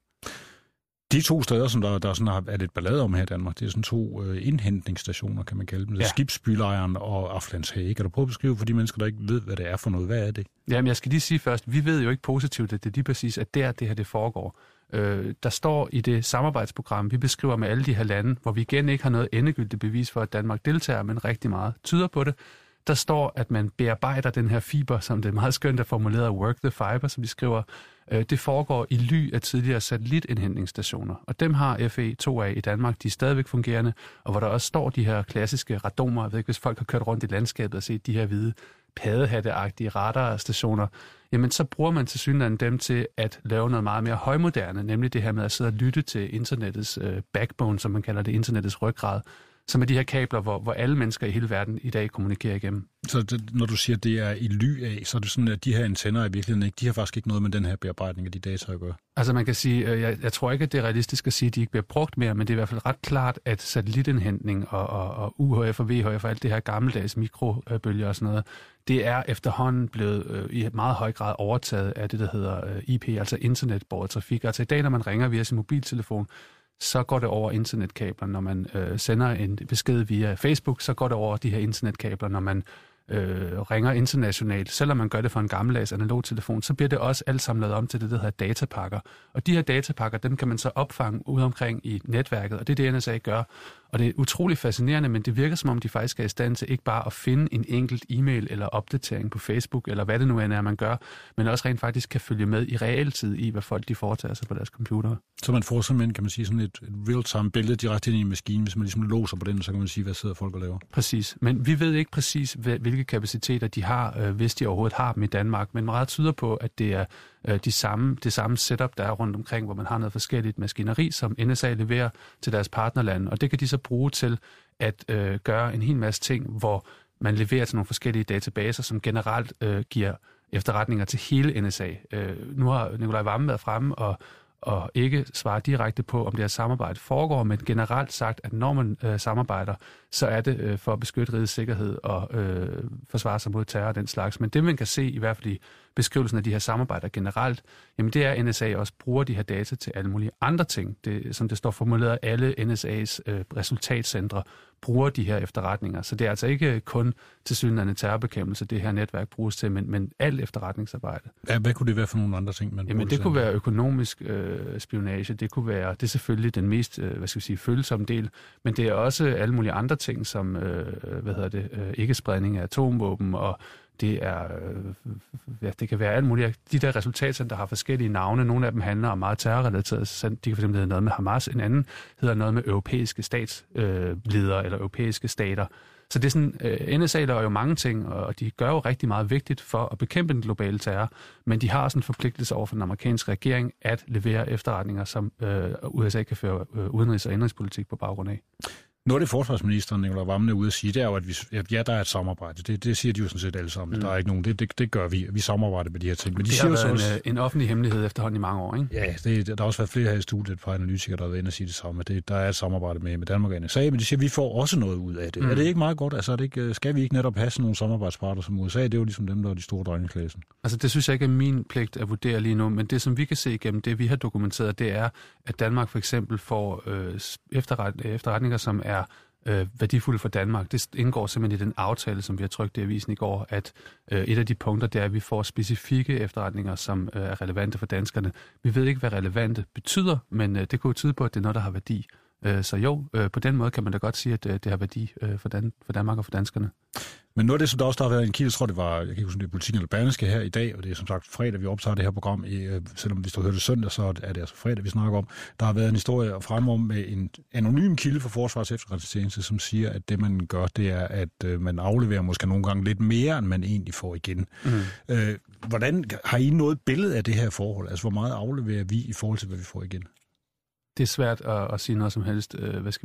De 2 steder, som der sådan er lidt ballade om her i Danmark, det er sådan 2 indhentningsstationer, kan man kalde dem. Det er Skibsbylejren og Aflandshage. Kan du prøve at beskrive for de mennesker, der ikke ved, hvad det er for noget? Hvad er det? Jamen, jeg skal lige sige først, vi ved jo ikke positivt, at det er lige præcis, at det her det foregår. Der står i det samarbejdsprogram, vi beskriver med alle de her lande, hvor vi igen ikke har noget endegyldigt bevis for, at Danmark deltager, men rigtig meget tyder på det. Der står, at man bearbejder den her fiber, som det er meget skønt at formulere, work the fiber, som de skriver. Det foregår i ly af tidligere satellitindhentningsstationer, og dem har FE2 af i Danmark. De er stadigvæk fungerende, og hvor der også står de her klassiske radomer. Jeg ved ikke, hvis folk har kørt rundt i landskabet og set de her hvide paddehatteagtige radarstationer, jamen så bruger man tilsyneladende dem til at lave noget meget mere højmoderne, nemlig det her med at sidde og lytte til internettets backbone, som man kalder det, internettets ryggrad, som er de her kabler, hvor alle mennesker i hele verden i dag kommunikerer igennem. Så når du siger, at det er i ly af, så er det sådan, at de her antenner i virkeligheden ikke, de har faktisk ikke noget med den her bearbejdning af de data at gøre? Altså man kan sige, jeg tror ikke, at det er realistisk at sige, at de ikke bliver brugt mere, men det er i hvert fald ret klart, at satellitindhentning og UHF og VHF og alt det her gammeldags mikrobølger og sådan noget, det er efterhånden blevet i meget høj grad overtaget af det, der hedder IP, altså internetbåret trafik. Altså i dag, når man ringer via sin mobiltelefon, så går det over internetkabler. Når man sender en besked via Facebook, så går det over de her internetkabler. Når man ringer internationalt, selvom man gør det for en gammeldags analog telefon, så bliver det også alt sammen lavet om til det, der hedder datapakker. Og de her datapakker, dem kan man så opfange ude omkring i netværket, og det er det, NSA gør. Og det er utrolig fascinerende, men det virker som om, de faktisk er i stand til ikke bare at finde en enkelt e-mail eller opdatering på Facebook, eller hvad det nu end er, man gør, men også rent faktisk kan følge med i realtid i, hvad folk de foretager sig på deres computer. Så man får simpelthen, kan man sige, sådan et real-time billede direkte ind i en maskine. Hvis man ligesom låser på den, så kan man sige, hvad sidder folk og laver. Præcis. Men vi ved ikke præcis, hvilke kapaciteter de har, hvis de overhovedet har dem i Danmark. Men meget tyder på, at det er det samme setup, der er rundt omkring, hvor man har noget forskelligt maskineri, som NSA leverer til deres partnerlande. Og det kan de så bruge til at gøre en hel masse ting, hvor man leverer til nogle forskellige databaser, som generelt giver efterretninger til hele NSA. Nu har Nikolaj Wammen været fremme og ikke svare direkte på, om det her samarbejde foregår, men generelt sagt, at når man samarbejder, så er det for at beskytte rigets sikkerhed og forsvare sig mod terror og den slags. Men det, man kan se, i hvert fald i beskrivelsen af de her samarbejder generelt, jamen det er, at NSA også bruger de her data til alle mulige andre ting. Som det står formuleret, alle NSA's resultatcentre bruger de her efterretninger. Så det er altså ikke kun tilsyneladende terrorbekæmpelse, det her netværk bruges til, men alt efterretningsarbejde. Ja, hvad kunne det være for nogle andre ting, man Jamen det kunne være økonomisk spionage, det er selvfølgelig den mest, følsomme del, men det er også alle mulige andre ting, som, ikke-spredning af atomvåben, og det er, det kan være alt muligt. De der resultatcenter har forskellige navne. Nogle af dem handler om meget terrorrelateret. De kan for eksempel hedde noget med Hamas. En anden hedder noget med europæiske statsledere eller europæiske stater. Så det er sådan, NSA laver jo mange ting, og de gør jo rigtig meget vigtigt for at bekæmpe den globale terror, men de har også en forpligtelse over for den amerikanske regering at levere efterretninger, som USA kan føre udenrigs- og indrigspolitik på baggrund af. Noget af det forsvarsministeren, Nikolaj Wammen, er ude at sige, det er jo, at der er et samarbejde. Det siger de jo sådan set alle sammen. Der er ikke nogen. Det gør vi. Vi samarbejder med de her ting. Men de det har været også en offentlig hemmelighed efterhånden i mange år, ikke? Ja, der har også været flere her i studiet, et par analytikere, der har været inde og sige det samme. Der er et samarbejde med Danmark og NSA, men de siger, at vi får også noget ud af det. Er det ikke meget godt? Altså, skal vi ikke netop have sådan nogle samarbejdspartnere som USA? Det er jo ligesom dem, der er de store drenge i klassen. Altså, det synes jeg ikke er min pligt at vurdere lige nu, men det, som vi kan se igennem det, vi har dokumenteret, det er, at Danmark for eksempel får efterretninger, som er værdifulde for Danmark. Det indgår simpelthen i den aftale, som vi har trykt i avisen i går, at et af de punkter, det er, at vi får specifikke efterretninger, som er relevante for danskerne. Vi ved ikke, hvad relevante betyder, men det kunne jo tyde på, at det er noget, der har værdi Så jo, på den måde kan man da godt sige, at det har værdi for Danmark og for danskerne. Men noget af det, som der også har været en kilde, jeg tror det var, jeg kan ikke huske, det er Politiken eller Berlingske her i dag, og det er som sagt fredag, vi optager det her program, selvom hvis du hørte det søndag, så er det altså fredag, vi snakker om. Der har været en historie frem om med en anonym kilde for Forsvarets Efterretningstjeneste, som siger, at det man gør, det er, at man afleverer måske nogle gange lidt mere, end man egentlig får igen. Hvordan har I noget billede af det her forhold? Altså, hvor meget afleverer vi i forhold til, hvad vi får igen? Det er svært at sige noget som helst,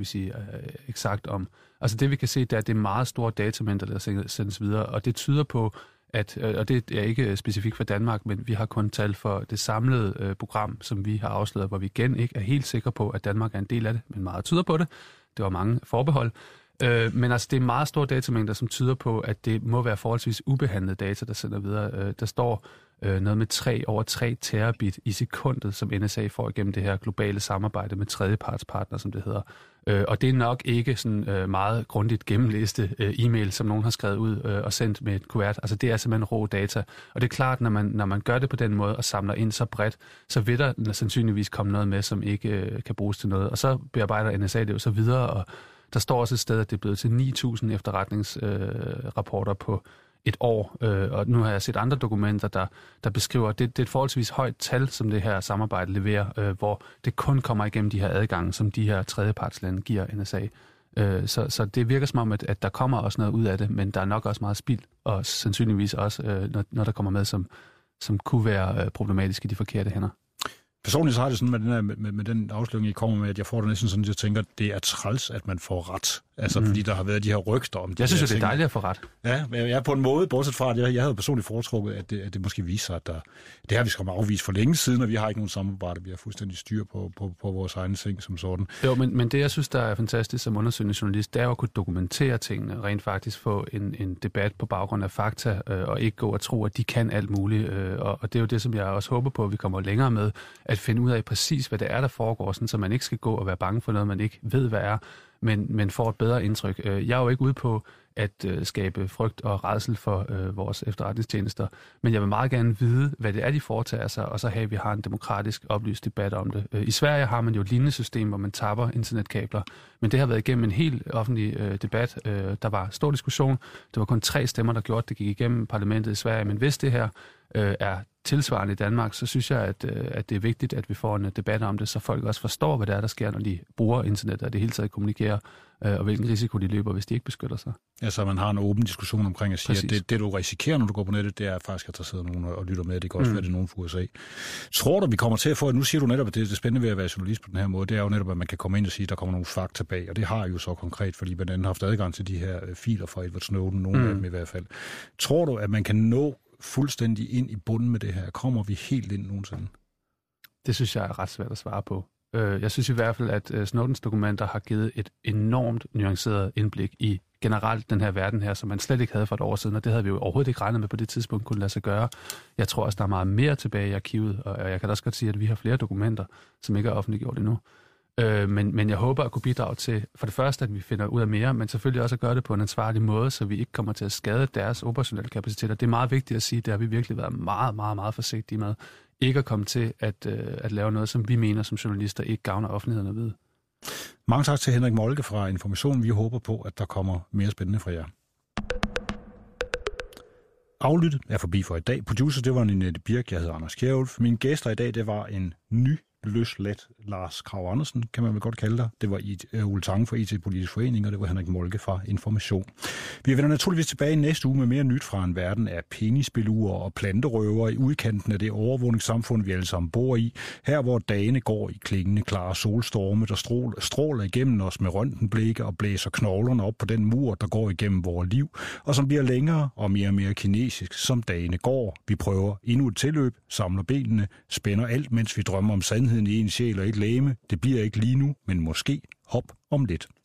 eksakt om. Altså det vi kan se, det er, at det er meget store datamængder, der sendes videre, og det tyder på, at, og det er ikke specifikt for Danmark, men vi har kun tal for det samlede program, som vi har afsløret, hvor vi igen ikke er helt sikre på, at Danmark er en del af det, men meget tyder på det. Det var mange forbehold. Men altså det er meget store datamængder, som tyder på, at det må være forholdsvis ubehandlet data, der sender videre. Der står noget med over 3 terabit i sekundet, som NSA får igennem det her globale samarbejde med tredjepartspartnere, som det hedder. Og det er nok ikke sådan meget grundigt gennemlæste e-mail, som nogen har skrevet ud og sendt med et kuvert. Altså det er simpelthen rå data. Og det er klart, når man gør det på den måde og samler ind så bredt, så vil der sandsynligvis komme noget med, som ikke kan bruges til noget. Og så bearbejder NSA det jo så videre, og der står også et sted, at det er blevet til 9.000 efterretningsrapporter på et år, og nu har jeg set andre dokumenter, der beskriver, at det er et forholdsvis højt tal, som det her samarbejde leverer, hvor det kun kommer igennem de her adgange, som de her tredjepartslande giver NSA. Så det virker som om, at der kommer også noget ud af det, men der er nok også meget spild, og sandsynligvis også, når der kommer med, som kunne være problematisk i de forkerte hænder. Personligt så har det sådan med den afsløring, I kommer med, at jeg får det næsten sådan, at jeg tænker, at det er træls, at man får ret. Altså, fordi der har været de her rygter om det. Jeg synes jo, det er dejligt at få ret. Ja, jeg er på en måde, bortset fra, at jeg havde personligt foretrukket, at det måske viser sig, at det her vi skal afvise for længe siden, og vi har ikke nogen samarbejde. Vi har fuldstændig styr på vores egne ting som sådan. Jo, men det, jeg synes, der er fantastisk som undersøgende journalist, det er jo at kunne dokumentere tingene, rent faktisk få en debat på baggrund af fakta, og ikke gå og tro, at de kan alt muligt. Og det er jo det, som jeg også håber på, at vi kommer længere med, at finde ud af præcis, hvad det er, der foregår, sådan, så man ikke skal gå og være bange for noget, man ikke ved, hvad er, men får et bedre indtryk. Jeg er jo ikke ude på at skabe frygt og rædsel for vores efterretningstjenester, men jeg vil meget gerne vide, hvad det er, de foretager sig, og så have, at vi har en demokratisk oplyst debat om det. I Sverige har man jo et lignende system, hvor man tapper internetkabler, men det har været igennem en helt offentlig debat. Der var stor diskussion. Det var kun 3 stemmer, der gjorde det, gik igennem parlamentet i Sverige, men hvis det her er tilsvarende i Danmark, så synes jeg, at det er vigtigt, at vi får en debat om det, så folk også forstår, hvad det er, der sker, når de bruger internet, og det hele taget kommunikerer, og hvilken risiko de løber, hvis de ikke beskytter sig. Altså, man har en åben diskussion omkring at sige, at det du risikerer, når du går på nettet, det er faktisk, at der sidder nogen og lytter med. Det kan også være, det er nogen fra USA. Tror du, vi kommer til at få, nu siger du netop, at det spændende ved at være journalist på den her måde, det er jo netop, at man kan komme ind og sige, at der kommer nogle fakta bag, og det har jo så konkret, fordi man har haft adgang til de her filer fra Edward Snowden, nogle af dem i hvert fald. Tror du, at man kan nå fuldstændig ind i bunden med det her? Kommer vi helt ind nogensinde? Det synes jeg er ret svært at svare på. Jeg synes i hvert fald, at Snowdens dokumenter har givet et enormt nuanceret indblik i generelt den her verden her, som man slet ikke havde for et år siden, og det havde vi jo overhovedet ikke regnet med på det tidspunkt kunne lade sig gøre. Jeg tror også, der er meget mere tilbage i arkivet, og jeg kan også godt sige, at vi har flere dokumenter, som ikke er offentliggjort endnu. Men jeg håber at kunne bidrage til, for det første, at vi finder ud af mere, men selvfølgelig også at gøre det på en ansvarlig måde, så vi ikke kommer til at skade deres operationelle kapaciteter. Det er meget vigtigt at sige, det har vi virkelig været meget, meget, meget forsigtige med. Ikke at komme til at lave noget, som vi mener som journalister ikke gavner offentligheden at vide. Mange tak til Henrik Moltke fra Information. Vi håber på, at der kommer mere spændende fra jer. Aflyttet er forbi for i dag. Producer, det var Ninette Birk. Jeg hedder Anders Kjærulf. Mine gæster i dag, det var en ny løslet Lars Krag Andersen, kan man vel godt kalde dig. Det var Ole Tange fra IT-Politisk Forening, og det var Henrik Moltke fra Information. Vi vender naturligvis tilbage næste uge med mere nyt fra en verden af penisbeluer og planterøvere i udkanten af det overvågningssamfund, vi alle sammen bor i. Her, hvor dagene går i klingende klare solstorme, der stråler igennem os med røntgenblikke og blæser knoglerne op på den mur, der går igennem vores liv, og som bliver længere og mere kinesisk, som dagene går. Vi prøver endnu et tilløb, samler benene, spænder alt, mens vi drømmer om sandheden i en sjæl og et legeme. Det bliver ikke lige nu, men måske hop om lidt.